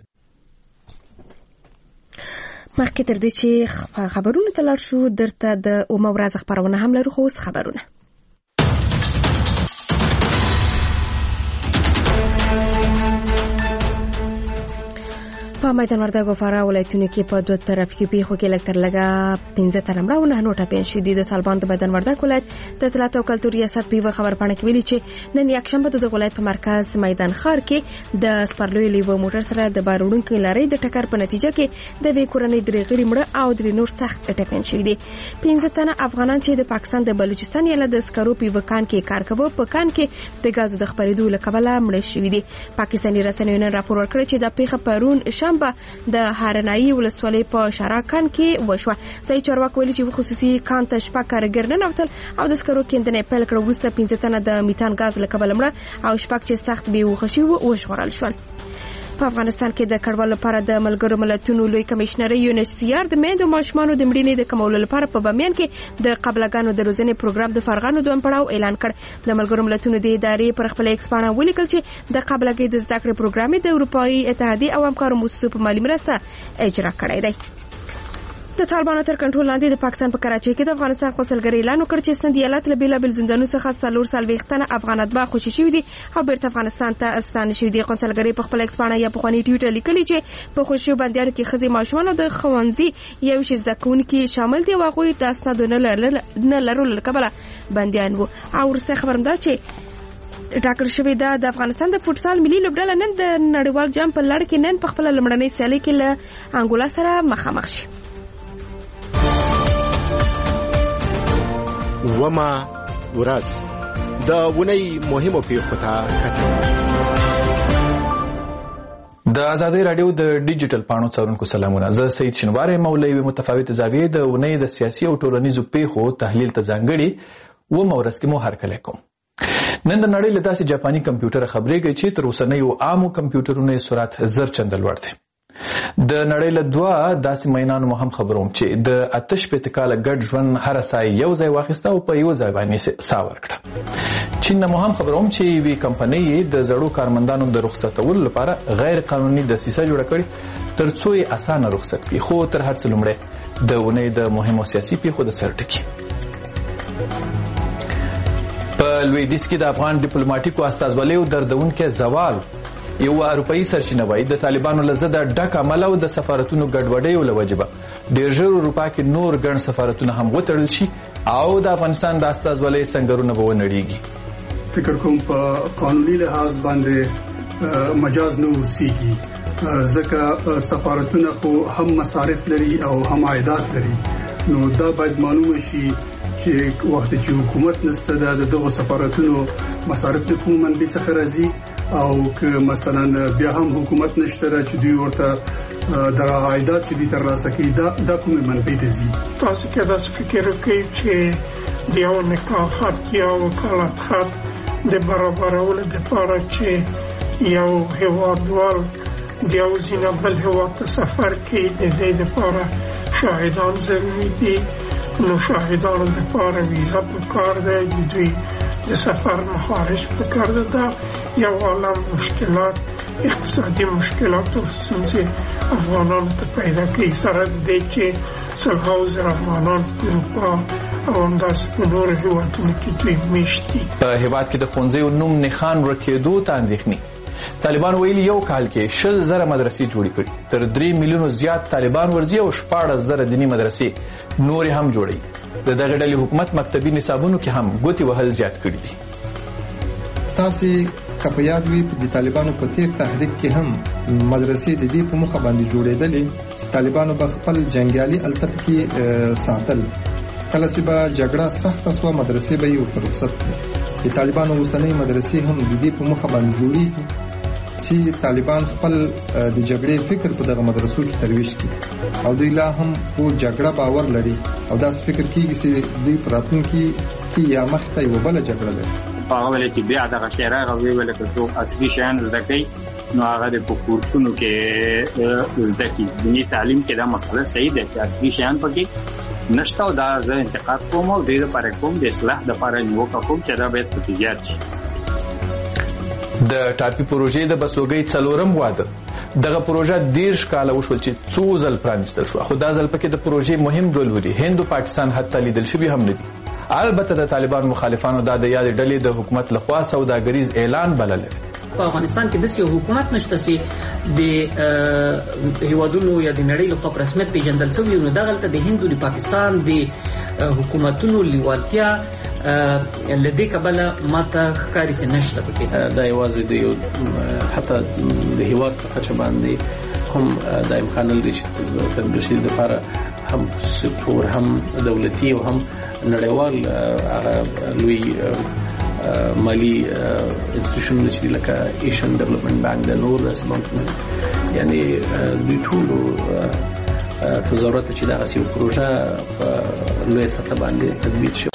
مخکې تر دې چې خبرونه ته لاړ شو درته د اومه ورځ خبرونه هم لرو، خو اوس خبرونه. په میدان وردګو فراه ولایتونو کې په دوه طرفي پیښو کې لږ تر لږه 15 تنه مړه او 9 نور ټپیان شوي دي. د طالبان د میدان وردګ ولایت د اطلاعات او کلتور ریاست په یوه خبرپاڼه کې ویلي چې نن یکشنبه د ولایت په مرکز میدان ښار کې د سپرلوی لیوه موټر سره د بار وړونکي لارۍ د ټکر په نتیجه کې د وی کورنۍ درې غړي مړه او درې نور سخت ټپیان شوي دي. 15 تنه افغانان چې د پاکستان د بلوچستان ایالت د سکرو په یوه کان کې کار کوي په کان کې د غازو د خپرېدو له کبله مړه شوي دي. پاکستاني رسنیو نن راپور ورکړی چې د پیښه پرون شنبه د هارنایي ولسوالۍ په شاراکان کې وشوه. ځای چارواکو ویلي چې خصوصي کان ته شپږ کارګر ننوتل او د سکرو کیندنې پیل کړه. وروسته 15 تنه د میتان غاز له کبله مړه او شپږ چې سخت بې هوښه شوي وو وژغورل شول. په افغانستان کې د کډوالو لپاره د ملګرو ملتونو لوی کمشنر UNHCR د میندو ماشومانو د مړینې د کمولو لپاره په بامیان کې د قبلګانو د روزنې پروګرام د فرغانو دویم پړاو اعلان کړ. د ملګرو ملتونو د ادارې پر خپل ایکس باندې ولیکل چې د قبلګۍ د زده کړې پروګرام د اروپایي اتحادیې او همکارو مؤسسو په مالي مرسته اجرا کړی دی. د طالبانو تر کنټرول لاندې د پاکستان په کراچۍ کې د افغانستان قونسلګرۍ اعلان وکړ چې سند ایالت له بیلابل زندانونو څخه 440 تنه افغان اتباع خوشي شوي دي او بیرته افغانستان ته ستانه شوي دي. قونسلګرۍ په خپل ایکس باندې یا په خواني ټویټر لیکلي چې په خوشي بندیانو کې ښځې ماشومان او د ښوونځي یو شي زکونکي شامل دي او هغوی د اسنادو نه لرلو له کبله بندیان وو. او وروسته خبرنده چې ټاکل شوې ده د افغانستان د فوټسال ملي لوبډله نن د نړیوال جام په لړ کې نن په خپل لمړنۍ سیالي کې له انګولا سره مخامخ شي. وما ورځ د ونی مهمو پیښو ته کتل. د ازادي رادیو د ډیجیټل پاڼو څارونکو سلامونه. زه سید شنواری مولوی متفاوت زاویه د ونی د سیاسي او ټولنیزو پیښو تحلیل ته ځانګړي و مورس کې مو هرکلی کوم. نن د نړۍ له داسې جاپاني کمپیوټر خبرېږي چې تر اوسنیو عامو کمپیوټرونو سرعت زر چنده لوړ دی. د نړۍ له دوه داسې مینانو مو هم خبروم چې د 58 کاله ګډ ژوند هر سای یو ځای واخیسته او په یو ځای باندې سا ورکړه. چین مو هم خبروم چې وی کمپنۍ د زړو کارمندانو د رخصتولو لپاره غیر قانوني دسیسه جوړه کړې ترڅو یې اسانه رخصت کړي. خو تر هر څه لومړی د ونې د مهمو سیاسي پیښو د سر ټکی. په لویدیځ کې د افغان ډیپلوماټیکو استازولیو دردونکو زوال یو اروپאי سرچینه وایي د طالبانو له ضد ډک عمل او د سفارتونو ګډوډۍ له وجبه ډېر ژر اروپا کې نور ګڼ سفارتونه هم وتړل شي او د افغانستان د استازولۍ سنگرونه به ونړیږي. فکر کوم په قانوني لحاظ باندې مجاز نه اوسېږي ځکه سفارتونه خو هم مصارف لري او هم عایدات لري. نو دا باید معلومه شي چې وخت چې حکومت نسته د دغه سفارتونو مصارف د کوم منبع څخه راځي او که مثلا بیا هم حکومت نشته چې دوی ورته د عایدات چې دوی ترلاسه کوي دا کومه منبع دي. تاسو کې دا فکر کوي چې د یو نکاح حق یا وکالت حق د برابرولو لپاره چې یو هیوادوال د یو ځای بل هیواد ته سفر کوي د دې لپاره شاهدان ضروري دي. نو شاهدانو لپاره ویزا پکار ده، دوی د سفر مخارج پکار ده. یو عالم مشکلات اقتصادي مشکلات او ستونزې افغانانو ته پیدا کوي سره د دې چې سلهاو زره افغانان په اروپا او همداسې په نورو هیوادونو کې دوی میشت دي. په هیواد کې د ښوونځیو نوم نښان ورکېدو ته اندېښنې. طالبان ویلي یو کال کې 60,000 مدرسې جوړې کړي. تر 3 میلیونو زیات طالبان ورځي او 14,000 دینی مدرسې نور هم جوړي. د دغه ډلې حکومت مکتبي نصابونو کې هم ګوتې وهل زیات کړي دي. تاسې که په یاد وي د طالبانو په تیر تحریک کې هم مدرسې د دې په موخه باندې جوړېدلې چې طالبانو به خپل جنګیالي الته کې ساتل. کله چې به جګړه سخته سوه مدرسې به یې ورته رخصت کړي. د طالبانو اوسنۍ مدرسې هم د دې په موخه باندې جوړېږي چې طالبان خپل د جګړې فکر په دغه مدرسو کې ترویج کړي او دوی لا هم په جګړه باور لري او داسې فکر کېږي چې دوی په راتلونکي کې یا مخته یوه بله جګړه لري. هغه ویل چې بیا دغه شی راغی او ویل چې څوک اصلي شیان زده کوي نو هغه د کورسونو کې زده کوي. دیني تعلیم کې دا مسله صحیح ده چې اصلي شیان پکې نشته او دا زه انتقاد کوم او د دې لپاره کوم د اصلاح لپاره نیوکه کوم چې دا باید پکې زیات شي. د ټاپي پروژې د بسوګۍ 4م واده دغه پروژه 10 کاله وشول چې څو ځل پرانیستل شو، خو دا ځل پکې د پروژې مهم ګلوري هند او پاکستان حتی لیدل شوی هم نه دي. البته د طالبان مخالفانو دا د یاد ډلې د حکومت لخوا سوداګریز اعلان بلل. په افغانستان کې د یو حکومت نشته چې د هیوادونو یا د نړۍ لخوا په رسمیت پیژندل شوی نو دغلته د هند او د پاکستان د حکومتونو لیوالتیا لدې کبله ماته ښکاري چې نشته پکې. دا یوازې د یو حتی د هیواد په کچه باندې هم دا امکان لري چې د بشري لپاره هم سکتور هم دولتي او هم نړیوال لوی مالی انستیټیوشنونه چې لکه ایشین ډیولپمنٹ بانک د نور داسې بانکونه یعنی دوی ټول په ضرورت چې دا یو پروژه په لوی سطح باندې تطبیق شي.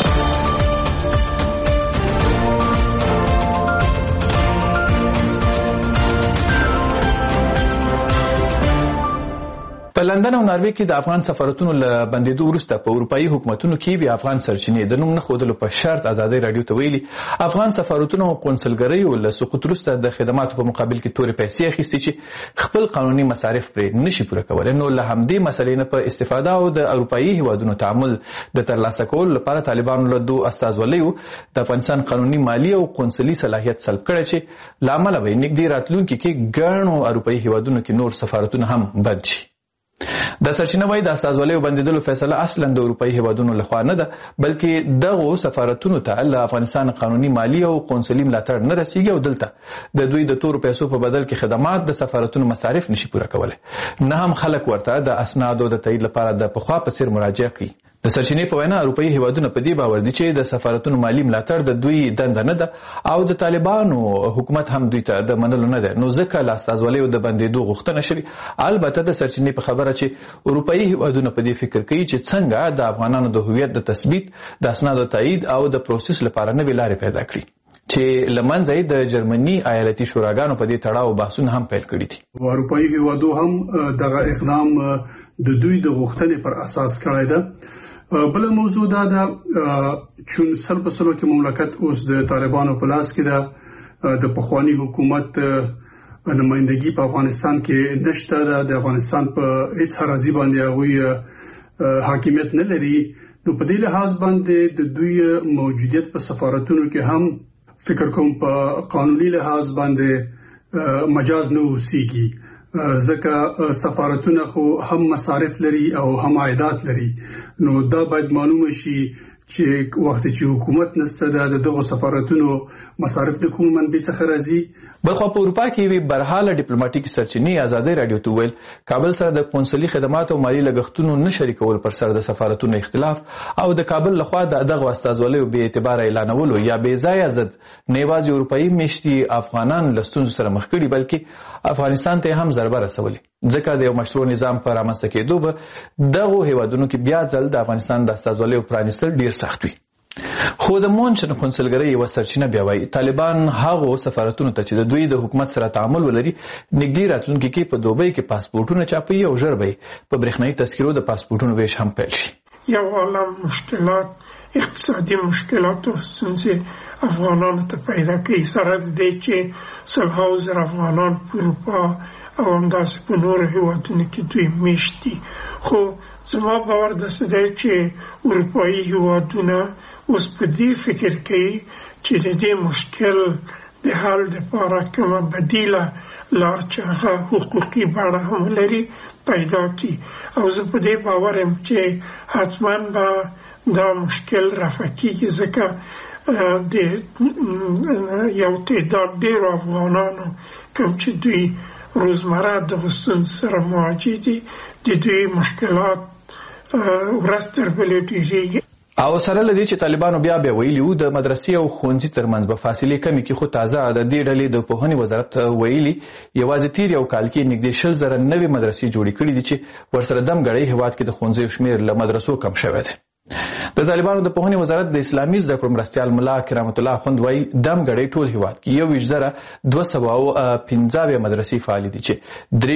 په لندن او ناروې کې د افغان سفارتونو له بندیدو وروسته په اروپایي حکومتونو کې وی افغان سرچینې د نوم نه ښودلو په شرط ازادي رادیو ته ویلي افغان سفارتونو او قونسلګریو له سقوط وروسته د خدماتو په مقابل کې تورې پیسې اخیستي چې خپل قانوني مصارف پرې نشي پوره کولی. نو له همدې مسلې نه په استفاده او د اروپایي هیوادونو تعامل د ترلاسه کولو لپاره طالبانو له دوه استازولیو د افغانستان قانوني مالی او قونسلي صلاحیت سلب کړی چې لامل وي نږدې راتلونکي کې ګڼو اروپایي هیوادونو کې نور سفارتونه هم بند شي. د سرچینه وای د استازولیو بندیدلو فیصله اصلا د اروپایي هیوادونو لخوا نه ده بلکې دغه سفارتونو ته له افغانستان قانوني مالی او قونسلي ملاتړ نه رسیږي او دلته د دوی د تورو پیسو په بدل کې خدمات د سفارتونو مصارف نشي پوره کولی. نه هم خلک ورته د اسنادو د تایید لپاره د پخوا په څیر مراجعه کوي. د سرچینې په وینا اروپایي هیوادونه په دې باور دي چې د سفارتونو مالی ملاتړ د دوی دنده نه ده او د طالبانو حکومت هم دوی ته د منلو نه ده. نو ځکه له استازولیو د بندیدو غوښتنه شوې. البته د سرچینې په خبره چې اروپایي هیوادونه په دې فکر کوي چې څنګه د افغانانو د هویت د تثبیت د اسنادو تایید او د پروسس لپاره نوې لارې پیدا کړي چې لمنځه د جرمني ایالتي شوراګانو په دې تړاو بحثونه هم پیل کړي دي. اروپایي هیوادو هم دغه اقدام د دوی د غوښتنې پر اساس کړی ده. بل موضوع دا ده چې سربسرو کې مملکت اوس د طالبانو په لاس کې ده. د پخوانی حکومت نمائندګي په افغانستان کې نشته ده. د افغانستان په هیڅ اراضي باندې هغوی حاکمیت نه لري. نو په دې لحاظ باندې د دوی موجودیت په سفارتونو کې هم فکر کوم په قانوني لحاظ باندې مجاز نه اوسېږي ځکه سفارتونه خو هم مصارف لري او هم عایدات لري. نو دا باید معلومه شي چې وخت چې حکومت نسته دغه سفارتونو مصارف د کوم منبع څخه راځي. بلخو په اروپا کې وی برحاله ډیپلوماټیک سرچینې ازادي رادیو ته ویل کابل سره د قونسلي خدمات او مالی لګښتونو نه شریکول پر سر د سفارتونو اختلاف او د کابل لخوا دغه استازولیو به اعتبار اعلانولو یا بې ځایه ضد نیواز اروپایي میشتي افغانان لستون سره مخ کړي بلکې افغانستان ته هم ضربه رسولي. ځکه د یو مشروع نظام پر رامنځته کېدو به دغه هیوادونو کې بیا ځل د افغانستان د استازولیو پرانیستل ډیر سخت وي. خو د مونچن قونسلګرۍ یو سرچینه بیا وایي طالبان هغه سفارتونو ته چې د دوی د حکومت سره تعامل ولري نږدې راتلونکي کې په دوبۍ کې پاسپورتونه چاپي او ژر به په برېښنايي تذکرو د پاسپورتونو ویش هم پیل شي. یو عالم مشکلات اقتصادي مشکلات او ستونزې افغانانو ته پیدا کوي سره د دې چې سلهاوو زره افغانان په اروپا او همداسې په نورو هیوادونو کې دوی میشت دي. خو زما باور داسې دی چې اروپایي هیوادونه اوس په دې فکر کوي چې د دې مشکل د حل لپاره کومه بدیله لار چې هغه حقوقي بڼه هم لري پیدا کړي. او زه په دې باور یم چې حتما به دا مشکل رفع کېږي ځکه د یو تعداد ډېرو افغانانو کوم چې دوی روزمره د ستونزو سره مواجه دي د دوی مشکلات ورځ تر بلې ډېرېږي. او سره لدی چې طالبانو بیا ویلي وو د مدرسې او ښوونځي ترمنځ به فاصلې کمې کې، خو تازه د دې ډلې د پوهنې وزارت ویلي یوازې تیر یو کال کې نږدې 100,000 نوې مدرسې جوړې کړې دي چې ورسره دمګړی هیواد کې د ښوونځیو شمېر له مدرسو کم شوی دی. د طالبانو د پوهنې وزارت د اسلامي زده کړو مرستیال ملا کرامت الله اخوند وایي دمګړی ټول هیواد کې 21,215 مدرسې فعالې دي چې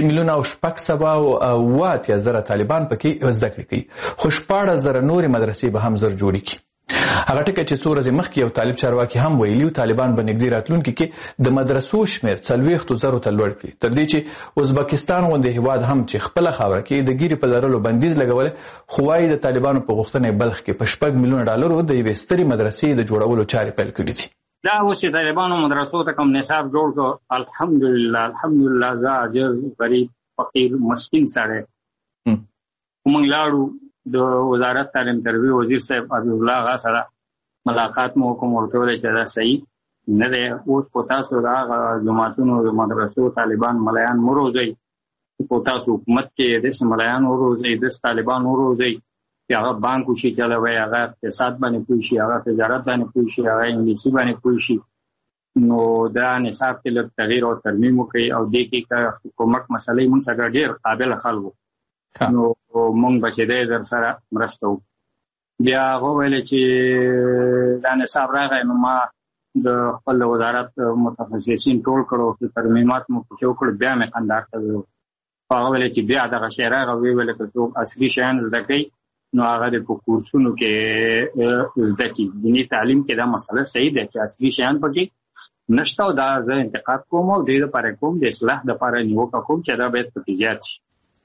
3,6,000 طالبان پکې زده کړې کوي، خو 14,000 نورې مدرسې به هم زر جوړې کړي. هغه ټکي چې څو ورځې مخکې یو طالب چارواکي هم ویلي طالبان به نږدې راتلونکي کې د مدرسو شمېر 40,000 ته لوړ کړي، تر دې چې ازبکستان غوندې هیواد هم چې خپله خاوره کې د ګیرې په لرلو بندیز لګولی، خو وایي د طالبانو په غوښتنه بلخ کې په $6 میلیونه د یوې سترې مدرسې د جوړولو چارې پیل کړي دي. دا اوس چې طالبانو مدرسو ته کوم نصاب جوړ کړ، الحمدلله زه عاجز غریب فقیر مسکین سړی موږ لاړو د وزارت تعلیم تربیه وزیر صاحب حبیب الله غا سره ملاقات مو کوم ورته ویل چې دا صحیح نه دی. اوس په تاسو دا جماعتونو د مدرسو طالبان ملایان مروزي، په تاسو حکومت کې د ملایان مروزي، د طالبان مروزي چې هغه بانک شي چلوي، هغه اقتصاد باندې پوي شي، هغه تجارت باندې پوي شي، هغه انګلیسي باندې پوي شي، نو دا نصاب کې له تغییر او ترمیم کوي او د کې حکومت مسلې مونږ څنګه ډېر قابل خلکو نو مونږ بچی در سره مرسته وکړو. بیا هغه ویل چې دا نصاب راغی نو ما د خپل وزارت متخصصین ټول کړو چې ترمیمات مو پکې وکړ، بیا مې قندار ته ویل هغه ویل چې بیا دغه شی راغی ویل چې څوک اصلي شیان زده کوي نو هغه د کورسونو کې زده کوي. دیني تعلیم کې دا مسله صحیح ده چې اصلي شیان پکې نشته او دا زه انتقاد کوم او د دې لپاره کوم د اصلاح لپاره نیوکه کوم چې دا باید پکې زیات شي.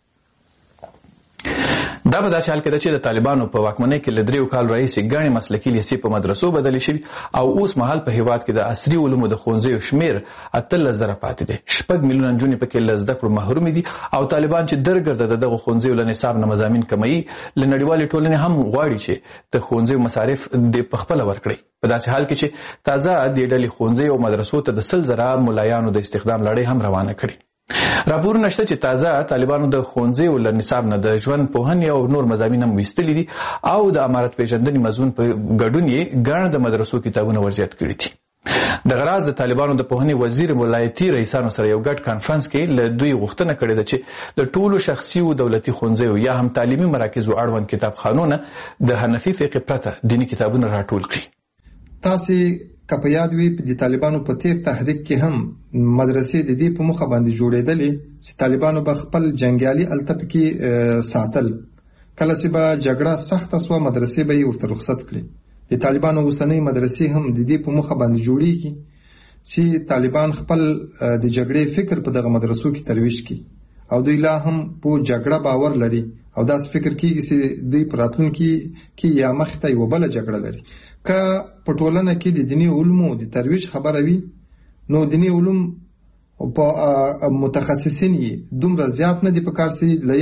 دا په داسې حال کې ده چې د طالبانو په واکمنۍ کې له 3 کال راهیسې ګڼې مسلکي لیسې په مدرسو بدلې شوي او اوس مهال په هیواد کې د عصري علومو د ښوونځیو شمېر 18,000 پاتې دی. 6 میلیونه نجونې پکې له زده کړو محرومې دي او طالبان چې درګرده د دغو ښوونځیو له نصاب نه مضامین کموي، له نړیوالې ټولنې هم غواړي چې د ښوونځیو مصارف د پخپله ورکړي. په داسې حال کې چې تازه د ډلې ښوونځیو او مدرسو ته د 100,000 ملایانو د استخدام لړۍ هم روانه کړي. راپورونه شته چې تازه طالبانو د ښوونځیو له نصاب نه د ژوند پوهنې او نور مضامین هم ویستلي دي او د امارت پیژندنې مضمون په ګډون یې ګڼ د مدرسو کتابونه ورزیات کړي دي. دغه راز د طالبانو د پوهنې وزیر ولایتي رئیسانو سره یو ګډ کانفرنس کې له دوی غوښتنه کړې ده چې د ټولو شخصي او دولتي ښوونځیو یا هم تعلیمي مراکزو اړوند کتابخانونه د حنفي فقه پرته دیني کتابونه راټول کړي. تاسې که په یاد وي د طالبانو په تیر تحریک کې هم مدرسې د دې په مخه باندې جوړېدلې چې طالبانو به خپل جنګیالي الته پکې ساتل. کله چې به جګړه سخته سوه مدرسې به یې ورته رخصت کړي. د طالبانو اوسنۍ مدرسې هم د دې په مخه باندې جوړېږي چې طالبان خپل د جګړې فکر په دغه مدرسو کې ترویج کړي او دوی لا هم په جګړه باور لري او داس فکر کیږي چې دوی په راتلونکي کې یا مخته یو بل جګړه لري. که په ټولنه کې د دیني علومو د ترویج خبره وي نو دیني علوم په متخصصین یې دومره زیات نه دي په کار سي له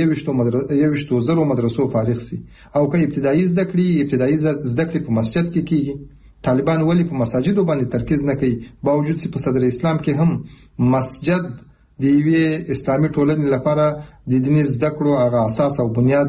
21,000 مدرسو فارغ سي او که ابتدایي زده کړې په مسجد کې کیږي. طالبان ولی په مساجدو باندې ترکیز نه کوي باوجود چې په صدر اسلام کې هم مسجد د یوې اسلامي ټولنې لپاره د دیني زده کړو هغه اساس او بنیاد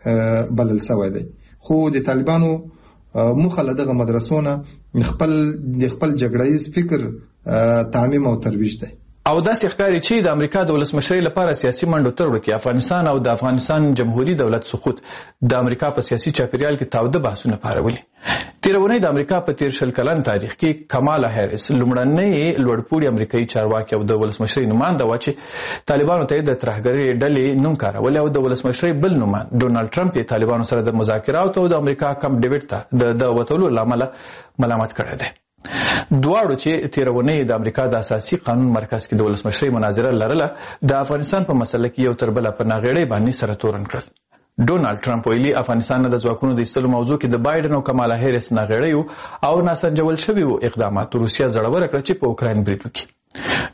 بلل شوی دی. خو د طالبانو موخه له دغه مدرسو نه خپل جګړهیز فکر تعمیم او ترویج دی. او داسې ښکاري چې د امریکا د ولسمشرۍ لپاره سیاسي منډو ترړو کې افغانستان او د افغانستان جمهوریت دولت سقوط د امریکا په سیاسي چاپیریال کې تاوده بحثونه پارولي. تیرونی د امریکا په 13 کلن تاریخ کې کمالا هریس لومړنۍ لوړپوړي امریکایي چارواکي او د ولسمشرۍ نماینده و چې طالبانو ته د ترهګرۍ ډلې نوم کارولي او د ولسمشرۍ بل نوماند ډونالد ټرمپ یې طالبانو سره د مذاکراتو او د امریکا کمپ ډیوډ ته د وتلو له امله ملامت کړی دی. دواړو چې تیرونی د امریکا د اساسي قانون مرکز کې د ولسمشرۍ مناظره لرله د افغانستان په مسله کې یو تر بله په ناغېړۍ باندې سره تورن کړل. ډونالد ټرمپ ویلي افغانستان نه د ځواکونو د ایستلو موضوع کې د بایډن او کمالا هریس ناغېړۍ او ناسنجول شوي اقدامات روسیه زړوره کړه چې په اوکراین برید وکړي.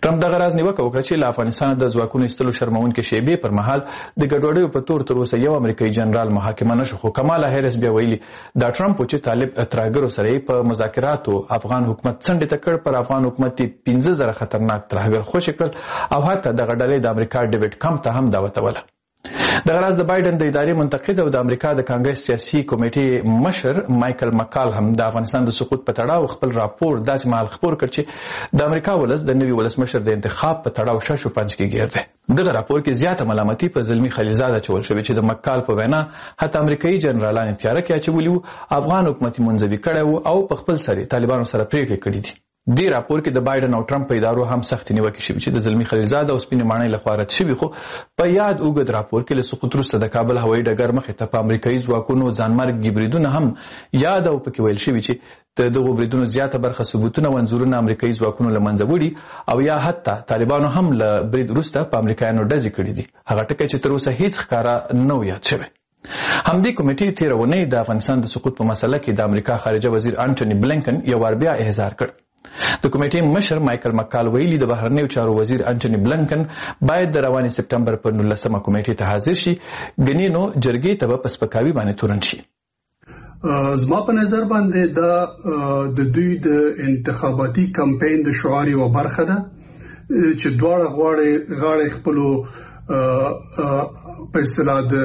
ټرمپ دغه راز نیوکه وکړه چې له افغانستان د ځواکونو ایستلو شرمونکې شیبې پر مهال د ګډوډیو په تور تر اوسه یو امریکایي جنرال محاکمه نشو. خو کمالا هیرس بیا ویلي دا ټرمپ چې طالب ترهګرو سره په مذاکراتو افغان حکومت څنډې ته کړ، پر افغان حکومت 15,000 خطرناک ترهګر خوشي کړل او حتی دغه ډلې د امریکا ډیوډ کمپ ته هم دعوت وله. دغه راز د بایدن د ادارې منتقد او د امریکا د کانګرس سیاسي کمیټې مشر مایکل مکال هم د افغانستان د سقوط په تړاو خپل راپور داسې مهال خپور کړ چې د امریکا ولس د نوي ولسمشر د انتخاب په تړاو شش پنځ کې ګیر دی. دغه راپور کې زیاته ملامتي په زلمی خلیلزاد اچول شوې چې د مکال په وینا حتی امریکایي جنرالان تیاره کې اچولي وو، افغان حکومت منځوي کړی وو او په خپل سر طالبانو سره پریکړې کړې دي. دې راپور کې د بایدن او ټرمپ په ادارو هم سخت نیوکې شوې چې د زلمی خلیلزاد او سپینې ماڼۍ لخوا رد شوي. خو په یاد اوږد راپور کې له سقوط وروسته د کابل هوایي ډګر مخې ته په امریکایي ځواکونو ځانمرګ بریدونه هم یاد او پکې ویل شوي چې د دغو بریدونو زیاته برخه ثبوتونه او انځورونه امریکایي ځواکونو له منځه وړي او یا حتی طالبانو هم له برید وروسته په امریکایانو ډزې کړي دي. هغه ټکی چې تر اوسه هیڅ ښکاره نه و یاد شوی. همدې کمیټې تېره اونۍ د افغانستان د سقوط په مسله کې د امریکا خارجه وزیر انټوني بلنکن یو وار بیا احضار کړ. د کمیټې مشر مایکل مکال ویلي د بهرنیو چارو وزیر انټوني بلنکن باید د روانې سپټمبر پر 19مه کمیټې ته حاضر شي، ګنې نو جرګې ته به په سپکاوي باندې تورن شي. زما په نظر باندې دا د دوی د انتخاباتي کمپاین د شعار یو برخه ده چې دواړه غاړې خپلو په اصطلاح د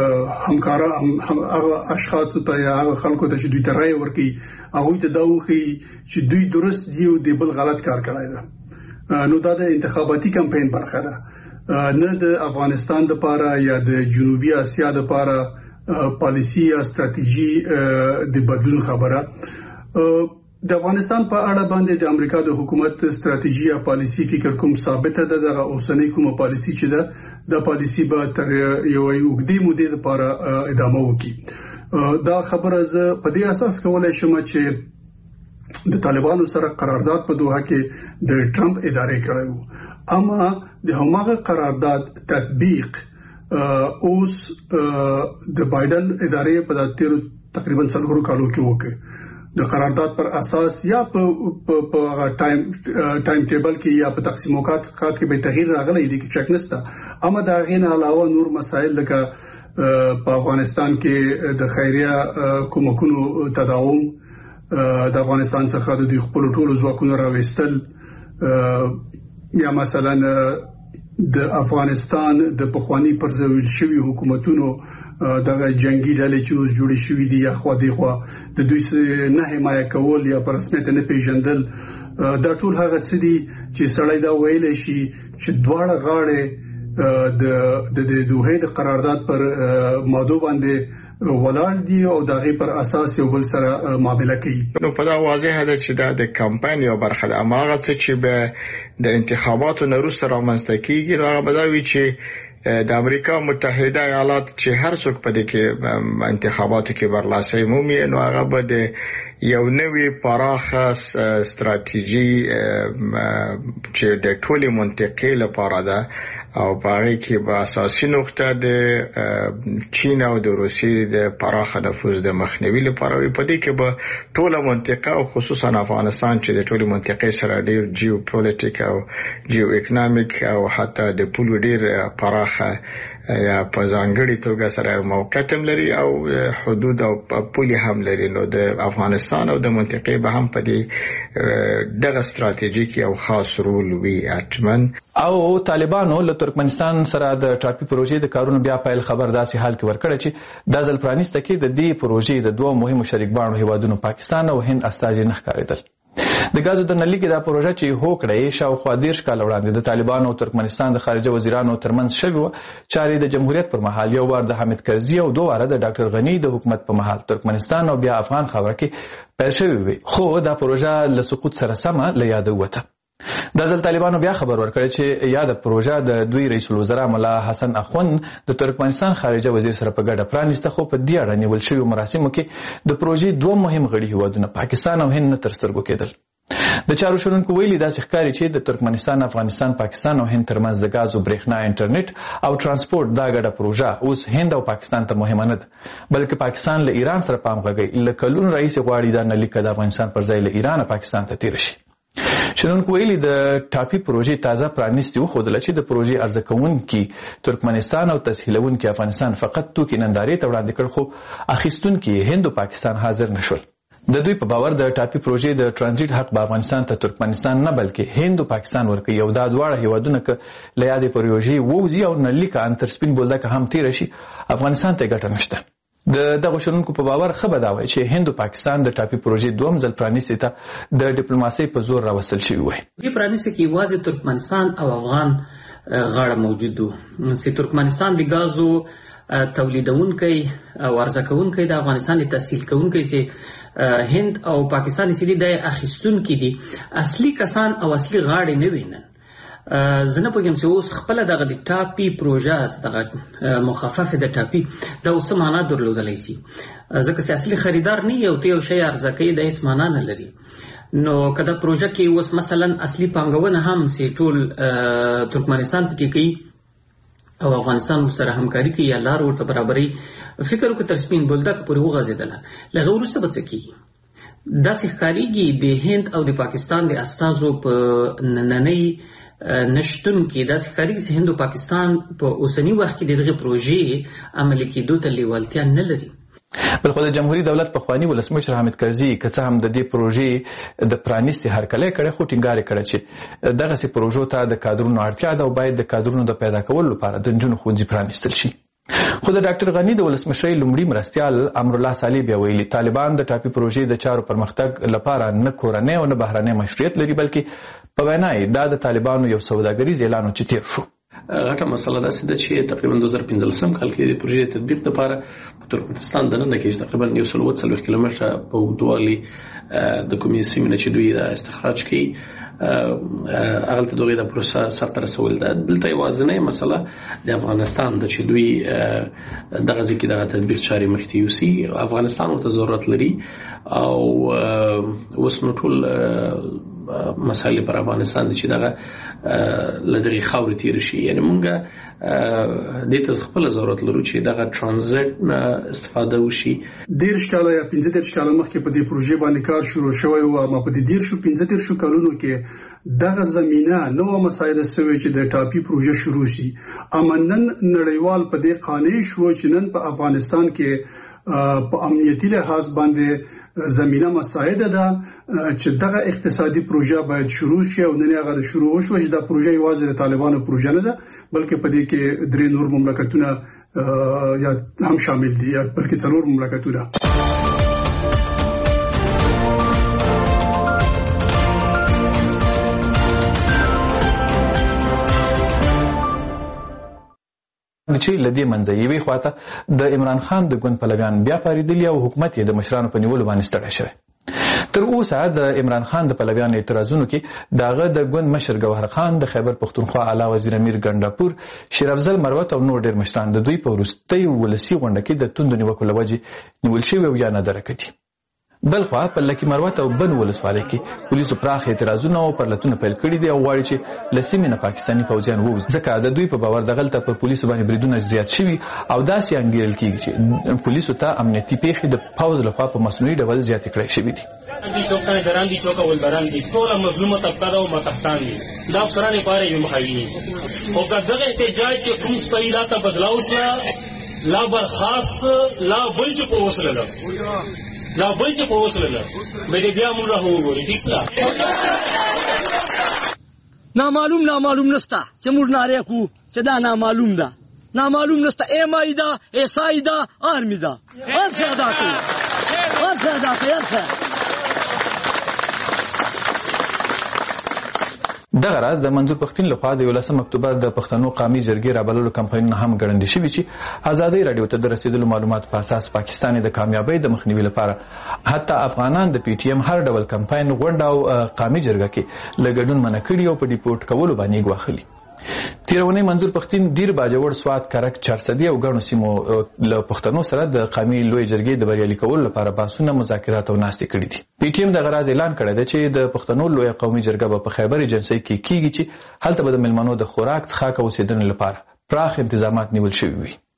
همکارا اشخاص ته یا خلکو ته چې دوی ته رائے ورکړي هغه ته دا وخی چې دوی درست دی او د بل غلط کار کړی ده. نو دا د انتخاباتي کمپاین برخه ده، نه د افغانستان د لپاره یا د جنوبي اسیا د لپاره پالیسی یا ستراتیژي د بدلون خبره. د افغانستان په اړه باندې د امریکا د حکومت ستراتیژي یا پالیسی فکر کوم ثابته ده. د اوسنۍ کومه پالیسی چې ده د پالیسی به تر یو وګړي مودې لپاره ادامه وکړي. دا خبره زه په دې اساس کولای شم چې د طالبانو سره قرارداد په دوحه کې د ټرمپ ادارې کړی وو، اما د هماغه قرارداد تطبیق اوس د بایدن ادارې په تیرو تقریبا 4 کالو کې وکړي. د قرارداد پر اساس یا په ټایم ټیبل کې یا په تقسیمات کې به تغییر راغلی دی کې شک نشته. اما دا غین علاوه نور مسایل لکه په افغانستان کې د خیریه کومکونو تداوم، د افغانستان څخه د خپل ټولو ځواکونو راوستل، یا مثلا د افغانستان د پخوانی پرځول شوی حکومتونو دغه جنگي ډلې چې اوس جوړې شوې دي یا خو دې خو د دوی نه حمایت کول یا پر رسمیت نه پیژندل، دا ټول هغه څه دي چې سړی دا ویل شي چې دواړه غاړې د دوه د قرارداد پر موضوع باندې ولاړ دي او دغه پر اساس یو بل سره معامله کوي. نو په دا واضحه ده چې دا د کمپاین یو برخه ده، اما هغه څه چې به د انتخاباتو نه وروسته رامنځته کیږي هغه به دا وي چې د امریکا متحده ایالات چې هر څوک په دې کې انتخاباتو کې برلاسي مومي، نو هغه به د یو نوی پراخه ستراتیژي چې د ټولې منطقې لپاره ده او په هغه کې به اساسي نقطه د چین او د روسیې د پراخه نفوذ د مخنیوي لپاره وي. په دې کې به ټوله منطقه او خصوصا افغانستان چې د ټولې منطقې سره ډېر جیوپولیټیک او جیو اکونومیک او حتی د پولو ډېر پراخه یا په ځانګړي توګه سره موقعیت لري او حدود او پولي هم لري. نو د افغانستان او د منطقې به هم په دې دغه ستراتیژیک او خاص رول وي اتمن. او طالبانو له ترکمنستان سره د ټاپي پروژې د کارونو بیا پیل خبر داسې حال کې ورکړی چې د ځل پرانیسته کې د دې پروژې د دوه مهمو شریکبانو هیوادونو پاکستان او هند استازي نه ښکارېدل. د غازو د نړۍ کې دا پروژه چې هوکړه شاوخوا 10 کال وړاندې د طالبانو او ترکمنستان د خارجه وزیرانو ترمنځ شوی و، چارې د جمهوریت پر مهال یو وار د حامد کرزي او دوه واره د ډاکټر غنی د حکومت په مهال ترکمنستان او بیا افغان خاوره کې پیل شوی وي. خو دا پروژه له سقوط سره سمه له یاده وته. د ځل طالبانو بیا خبر ورکړی چې یاد پروژه د دوی رئیس الوزرا ملا حسن اخوند د ترکمنستان خارجه وزیر سره په ګډه پرانیسته. خو په دې اړه نیول شوی مراسمو کې د پروژې دوه مهم غړي هیوادونه پاکستان او هند نه تر سترګو کېدل. د چارو شنونکو ویلي داسې ښکاري چې د ترکمنستان، افغانستان، پاکستان او هند ترمنځ د غازو، برېښنا، انټرنیټ او ترانسپورت دا ګډه پروژه اوس هند او پاکستان ته مهمه نه ده، بلکې پاکستان له ایران سره پام غږی له کلونو راهیسې غواړي دا نلیکه د افغانستان پر ځای له ایران او پاکستان ته تیر شي. شنونکو ویلي د ټاپي پروژې تازه پرانیستي وښودله چې د پروژې عرضه کوونکي ترکمنستان او تسهیلونکي افغانستان فقط توکي نندارې ته وړاندې کړ، خو اخیستونکي هند او پاکستان حاضر نشول. د دوی په باور د ټاپي پروژې د ترانزیت حق به افغانستان ته ترکمنستان نه بلکې هند او پاکستان ورکوي، او دا دواړه هیوادونه که له یادې پروژې ووځي او نلیکه انتر سپین بولدکه هم تېره شي، افغانستان ته ګټه نشته. د دغو شنونکو په باور ښه به دا وای چې هند او پاکستان د ټاپي پروژې دوم ځل پرانیستي ته د ډیپلوماسۍ په زور راوستل شوي وای. دې پرانیستي کې یوازې ترکمنستان او افغان غاړه موجود وو چې ترکمنستان د ګازو تولیدونکی او عرضه کوونکی د افغانستان د تسهیل کوونکی چې هند او پاکستان یې د اخیستونکي دي، اصلي کسان او اصلي غاړې نه وینن. زه نه پوهېږم چې اوس خپله دغه د ټاپي پروژه دغه مخفف د ټاپي دا اوس څه معنا درلودلی سي، ځکه چې اصلي خریدار نه یو ته یو شی عرضه کوي دا هېڅ معنا نه لري. نو که دا پروژه کې اوس مثلا اصلي پانګونه هم چې ټول ترکمنستان پکې کوي او افغانستان ورسره همکاري کوي یا لار ورته برابروي، فکر وکړه تر سپین بولدک پورې وغځېدله، له هغه وروسته به څه کېږي؟ داسې ښکارېږي د هند او د پاکستان د استازو په نننۍ نشتون کې داسې ښکارېږي چې هند او پاکستان په اوسني وخت کې د دغې پروژې عملي کېدو ته لیوالتیا نه لري. بلخو د جمهوریت دولت پخواني ولسمشر حامد کرزي که څه هم د دې پروژې د پرانیستي هرکلی کړی، خو ټینګار یې کړی چې دغسې پروژو ته د کادرونو اړتیا ده او باید د کادرونو د پیدا کولو لپاره د نجونو ښوونځي پرانیستل شي. خو د ډاکټر غني د ولسمشرۍ لومړي مرستیال امرالله صالح بیا ویلي طالبان د ټاپي پروژې د چارو پرمختګ لپاره نه کورنی او نه بهرنی مشروعیت لري، بلکې په وینا یې دا د طالبانو یو سوداګریز اعلان چې تیر شو. غټه مسله داسې ده چې تقریبا 2015 کال کې د پروژې تطبیق لپاره په ترکمنستان دننه کې تقریبا 140 کیلومتره په اوږدوالي د کومې سیمې نه چې دوی د استخراج کوي هغلته د هغوی د پروسه سرته رسول ده. دلته یوازینۍ مسله د افغانستان ده چې دوی دغه ځای کې دغه تطبیق چارې مخکې یوسي. افغانستان ورته ضرورت لري او اوس نو ټول مسایل پر افغانستان چې دغه له دغې خاورې تېره شي، یعنې موږ دې ته خپله ضرورت لرو چې دغه ټرانزیټ نه استفاده وشي. 13 کاله یا 15 کاله مخکې په دې پروژې باندې کار شروع شوی و، اما په دې 15 کالونو کې دغه زمینه نو مسایل سوي چې د ټاپي پروژه شروع شي. اما نن نړیوال په دې قانع شو چې نن په افغانستان کې په امنیتي لحاظ باندې زمینه مساعده ده چې دغه اقتصادي پروژه باید شروع شي او نن هغه شروع وشو چې دا پروژه یوازې د طالبانو پروژه نه ده بلکې په دې کې 3 نور مملکتونه یا هم شامل دي، بلکې 4 مملکتونه. چې لدې منځه یوې خواته د عمران خان د ګوند پلویان بیا پارېدلي او حکومت یې د مشرانو په نیولو باندې ستړی شوی. تر اوسه د عمران خان د پلویانو اعتراضونو کې دغه د ګوند مشر ګوهر خان، د خیبر پښتونخوا اعلی وزیر امیر ګنډاپور، شیر افضل مروت او نور ډېر مشران د دوی په وروستۍ ولسي غونډه کې د توندو نیوکو له وجې نیول شوي او یا نه درکه دي. بلخوا په لکي مروت او بن ولسوالۍ کې پولیسو پراخ اعتراضونه او پرلتونه پیل کړي دي او غواړي چې له سیمې نه پاکستاني پوځیان ووځي، ځکه د دوی په باور دغلته پر پولیسو باندې بریدونه زیات شوي او داسې انګیرل کېږي چې پولیسو ته امنیتي پیښې د پوځ لخوا په مصنوعي ډول زیاتې کړای شوي دي. دي چوکانه دران دي چوکا ولبران دي ټول مظلومه طبقه او متحتان دي دا افسران لپاره یو مخاوي او دغه احتجاج چې کوم سپیلا ته بدلاو سره لا برخاص لا بلج په وسره لا بلج په وسره مې بیا موږ راوګوري ٹھیک سره نامعلوم نستا چې موږ ناره کو چې دا نامعلوم نستا ایم آی دا ایس آی دا آرمی دا ارڅه ادا کوي دغه راز د منظور پښتين لخوا د 11 اکتوبر د پښتنو قومي جرګې رابللو کمپاینونه هم ګړندې شوي چې ازادي رادیو ته د رسیدلو معلومات په اساس پاکستان د کامیابی د مخنیوي لپاره حتی افغانان د پی ټی ایم هر ډول کمپاین غونډه او قومي جرګه کې لګډون منع کړي او په ډیپورت کولو باندې غواخلي. تیرونی منظور پښتين ډیر باجوړ سواد کرک چارسدي او ګڼو سیمو له پښتنو سره د قومي لوی جرګې د بریالي کولو لپاره باسونه مذاکرات او ناستې کړي دي. پی ټی ایم د غراز اعلان کړی دی چې د پښتنو لوی قومي جرګه په خیبر ایجنسی کې کیږي چې هلته به د ملمنو د خوراک څښاک او اوسېدنې لپاره پراخ انتظامات نیول شوي وي.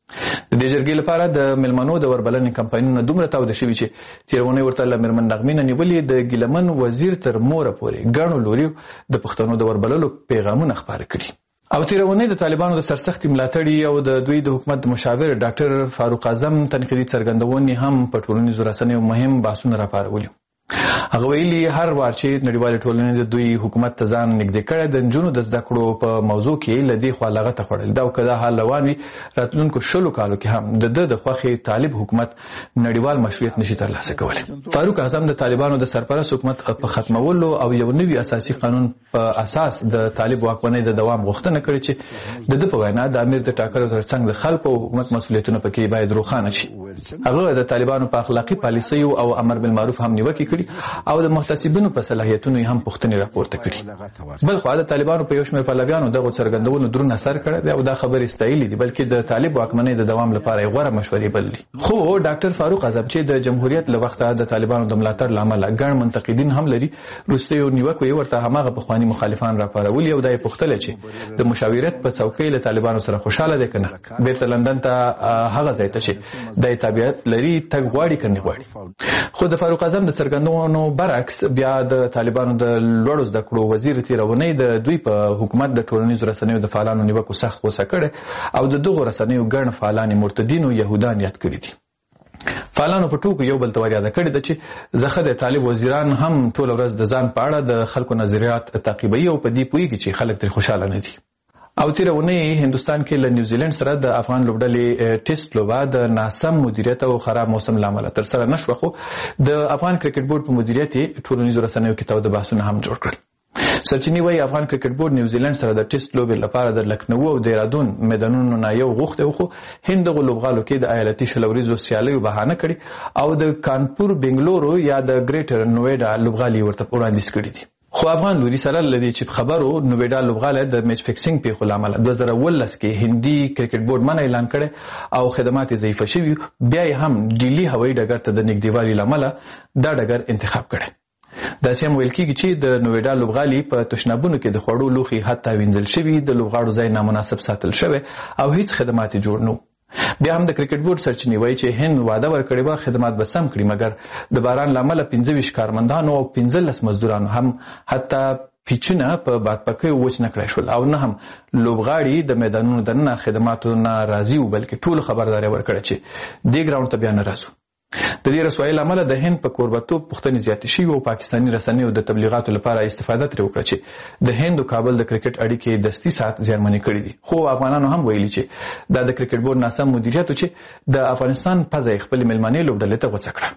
د دې جرګې لپاره د ملمنو د وربلنې کمپاینونه دومره تاوده شوي چې تیرونی ورته له میرمن نغمې نه نیولې د ګیلمن وزیر تر موره پورې ګڼو لوریو د پښتنو د وربللو پیغامونه خپاره کړي. او تیرونی د طالبانو د سرسختي ملاتړي او د دوی د حکومت مشاور ډاکټر فاروق اعظم تنقیدي څرګندونې هم په ټولنیزو رسنیو مهم بحثونه راپارولي. هغه ویلي هر وار چې نړیوال ټولنې د دوی حکومت ته ځان نږدې کړي د نجونو د زده کړو په موضوع کې لدی خو لغته خړل دا او کدا حال روان وي راتلونکو شلو کالو کې هم د خوخي طالب حکومت نړیوال مشروعیت نشي ترلاسه کولای. فاروق اعظم د طالبانو د سرپرست حکومت په ختمولو او یو نوي اساسي قانون په اساس د طالب واکمنۍ د دوام غوښتنه کړې چې د په وینا د امیر د ټاکلو ترڅنګ د خلکو او حکومت مسؤلیتونه پکې باید روښانه شي. هغه د طالبانو په اخلاقی پالیسیو او امر بالمعروف هم نیوکه کړې او د محتسبینو په صلاحیتونو هم پوښتنې راپورته کړي. بل خو د طالبانو په یو شمېر پلویانو دغه څرګندونو درون اثر کړی دی او دا خبرې ستایلې دي بلکې د طالب واکمنۍ د دوام لپاره غوره مشورې بللي. خو ډاکټر فاروق اعظم چې د جمهوریت له وخته د طالبانو د ملاتړ لامل ګڼ منتقدین هم لري وروستیو نیوکو یې ورته هماغه پخواني مخالفان راپارولي او دا یې پوښتل چې د مشاورت په څوکۍ له طالبانو سره خوشاله دي کنه بیرته لندن ته هغه ځای ته چې د تابعیت لري تګ غواړي کنه غواړي. خو د فاروق اعظم د څرګندونو برعکس بیا د طالبانو د لوړو زده کړو وزیر تیرونی د دوی په حکومت د ټولنیزو رسنیو د فعالانو نیوکو سخت غوسه کړي او د دغو رسنیو ګڼ فعالان مرتدین او يهودان یاد کړي دي. فعالانو په ټوکو یو بل ته ور یاد کړی د چې زخه د طالب وزیران هم ټول ورځ د ځان په اړه د خلکو نظریات تعقیبوي او په دې پوهیږي چې خلک تر خوشاله نه دي. او تیرونی هندستان کې له نیوزیلند سره د افغان لوبډلې ټیسټ لوبه د ناسم مدیریت او خراب موسم لامل تر سره نشو. خو د افغان کرکټ بورډ په مدیریت ټولنیزو رسنیو کې تاوده بحثونه هم جوړ کړل. سرچینی وایي افغان کرکټ بورډ نیوزیلند سره د ټیسټ لوبې لپاره د لکنو او دیرادون میدانونو نه یو غوښته خو هند غو لوبغالو کې د ایالتي شلوریزو سیالیو بهانه کړي او د کانپور بنگلورو یا د ګریټر نویډا لوبغالي ورته وړاندیز کړي دي. خو افغان لوري سره لدی چې خبرو نویډا لوبغاله د میچ فکسینګ په خلامل 2019 کې هندي کرکټ بورډ منع اعلان کړي او خدمات ضعیف شوي بیا هم ډیلی هوایي ډګر ته د نږدېوالي لامل دا ډګر انتخاب کړي. دا سم ویل کېږي چې د نویډا لوبغالي په تشنابونو کې د خوړو لوخي حتی وینځل شوی د لوبغاړو ځای نامناسب ساتل شوی او هیڅ خدمات جوړ نه. بیا هم د کرکټ بورډ سرچینی وایي چې هند وعده ورکړی و خدمات به سم کړي مګر د باران لامل 25 کارمندانو او 15 مزدورانو هم حتی پیچونه په بادپکۍ وچ نه کړای شول او نه هم لوبغاړي د میدانونو دننه خدماتو نه راضي و بلکې ټول خبرداري ورکړه چې دې ګراوند ته بیا نه راځو. د دې رسوایی لامل د هند په کوربتوب پښتني زیاتې شي او پاکستاني رسنیو د تبلیغاتو لپاره استفاده ترې وکړه چې د هند او کابل د کرکټ اړیکې دستي سات زیانمنې کړې دي. خو افغانانو هم ویلي چې دا د کرکټ بورډ ناسم مدیریت چې د افغانستان په ځای خپل ملمنې لوبډلې ته غوڅه کړه.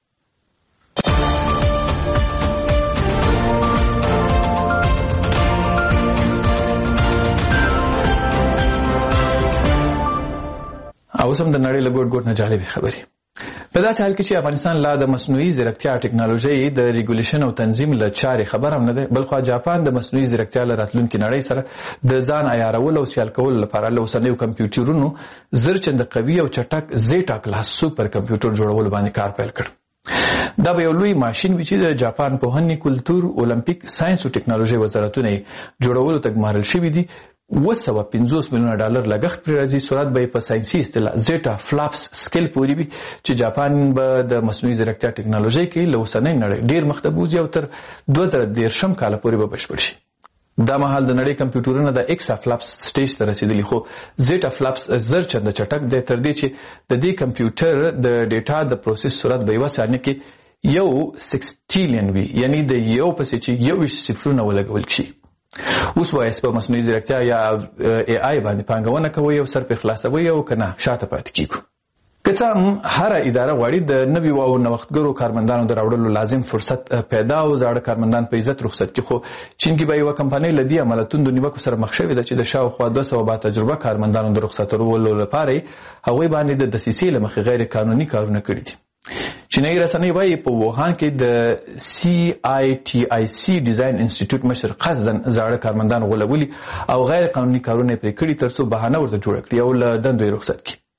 او سم د نړۍ له ګوټ ګوټ نه جالبې خبرې. په داسې حال کې چې افغانستان لا د مصنوعي ځیرکتیا ټیکنالوژي د ریګولیشن او تنظیم له چارې خبر هم نه دی بلخو جاپان د مصنوعي ځیرکتیا له راتلونکي نړۍ سره د ځان عیارولو او سیال کولو لپاره له اوسنیو کمپیوټرونو زر چنده قوي او چټک زیټا کلاس سوپر کمپیوټر جوړولو باندې کار پیل کړ. دا به یو لوی ماشين وي چې د جاپان پوهنې کلتور اولمپیک ساينس او ټیکنالوژي وزارتونه جوړولو ته ګمارل شوی دي. 250 میلیونه ډالر لګښت پر راځي. سرعت به په ساينسي اصطلاح زیټا فلاپس سکیل پورې وي چې جاپان به د مصنوعي ځیرکتیا ټیکنالوژي کې له اوسنۍ نړۍ ډیر مخته بوځي او تر 2013 کال پورې به بشپړ شي. دا مهال د نړۍ کمپیوټرونه د ایکسا فلاپس سټیج ته رسیدلی خو زیټا فلاپس زر چنده چټک دی تر دې چې د دې کمپیوټر د ډیټا د پروسس سرعت به یو ثانیه کې یو 60 وي یعنی د یو پسې چې یو صفرونه ولګول شي. اوس وایي په مصنوعي ځیرکتیا یا ای آی باندې پانګونه کوي او سر په خلاصوي او کنه شاته پاتې کیږي. که څه هم هر اداره غواړي د نویو او نوښتګرو کارمندانو د راوړلو لازم فرصت پیدا او زاړه کارمندان په عزت رخصت کړي خو چین کې به یو کمپنۍ لدی عملتون د نیوکو سره مخ شوې ده چې د شاوخوا 200 با تجربه کارمندانو د رخصتولو لپاره هغوی باندې د دسیسې له مخې غیر قانوني کارونه کړي دي. چینایي رسنۍ وایي په ووهان کې د CITIC ډیزاین انسټیټیوټ مشر قصدن زاړه کارمندان غولولي او غیر قانوني کارونه پرې کړي ترڅو بهانه ورته جوړ کړي او له دندو رخصت کړي.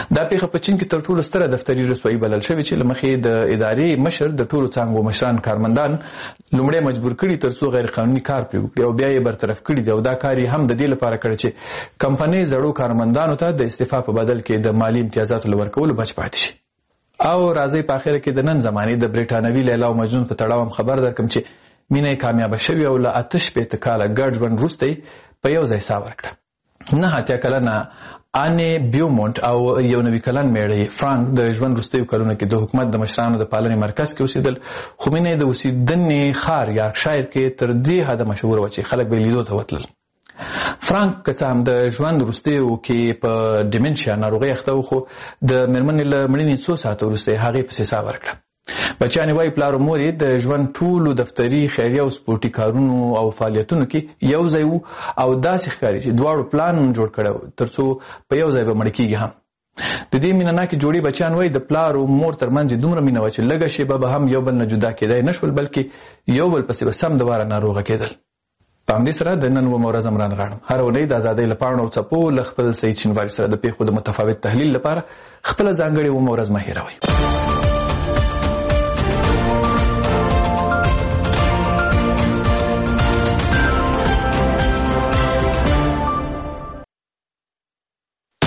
دا پیښه په چین کې تر ټولو ستره دفتري رسوایی بلل شوې چې لمخې د ادارې مشر د ټولو څانګو مشران کارمندان لومړی مجبور کړي ترڅو غیر قانوني کار پرې وکړي او بیا یې برطرف کړي دي او دا کار یې هم د دې لپاره کړی چې کمپنۍ زړو کارمندانو ته د استعفا په بدل کې د مالی امتیازاتو لورکولو بچ پاتې شي. او راځي په اخر کې د نن زمانې د بریټانوي لیلا او مجنون په تړاو خبر درکم چې مینه کامیاب شوی او له 8 کاله ګډ ژوند وروسته په یو ځای سا ورکړه. 9 کلنه آنې بیومونټ او یو 9 کلن میړی فرانک د ژوند وروستیو کلونو کې د حکومت د مشرانو د پالنې مرکز کې اوسېدل، خو مینه د اوسېدنې ښار یارکشایر کې تر دې حده مشهور و چې خلک به لیدو ته ورتلل. فرانک که څه هم د ژوند وروستیو کې په ډیمنشیا ناروغۍ اخته و، خو د مېرمنې له مړینې څو ساعته وروسته هغې پسې سا ورکړه. بچیانې وایي پلار او مور یې د ژوند ټولو دفتري خیریه او سپورټي کارونو او فعالیتونو کې یو ځای وو او داسې ښکاري چې دواړو پلان جوړ کړی و ترڅو په یو ځای به مړه کېږي هم. د دې مینه ناکې جوړې بچیان وایي د پلار او مور ترمنځ دومره مینه وه چې لږه شېبه به هم یو بل نه جدا کېدی نه شول، بلکې یو بل پسې به سم د واره ناروغه کېدل. په همدې سره د نن ومه ورځ هم رانغاړم. هره اونۍ د ازادۍ له پاڼو او څپو له خپل سعید شینواري سره د پیښو د متفاوت تحلیل لپاره خپله ځانګړې ومه ورځ مه هېروئ.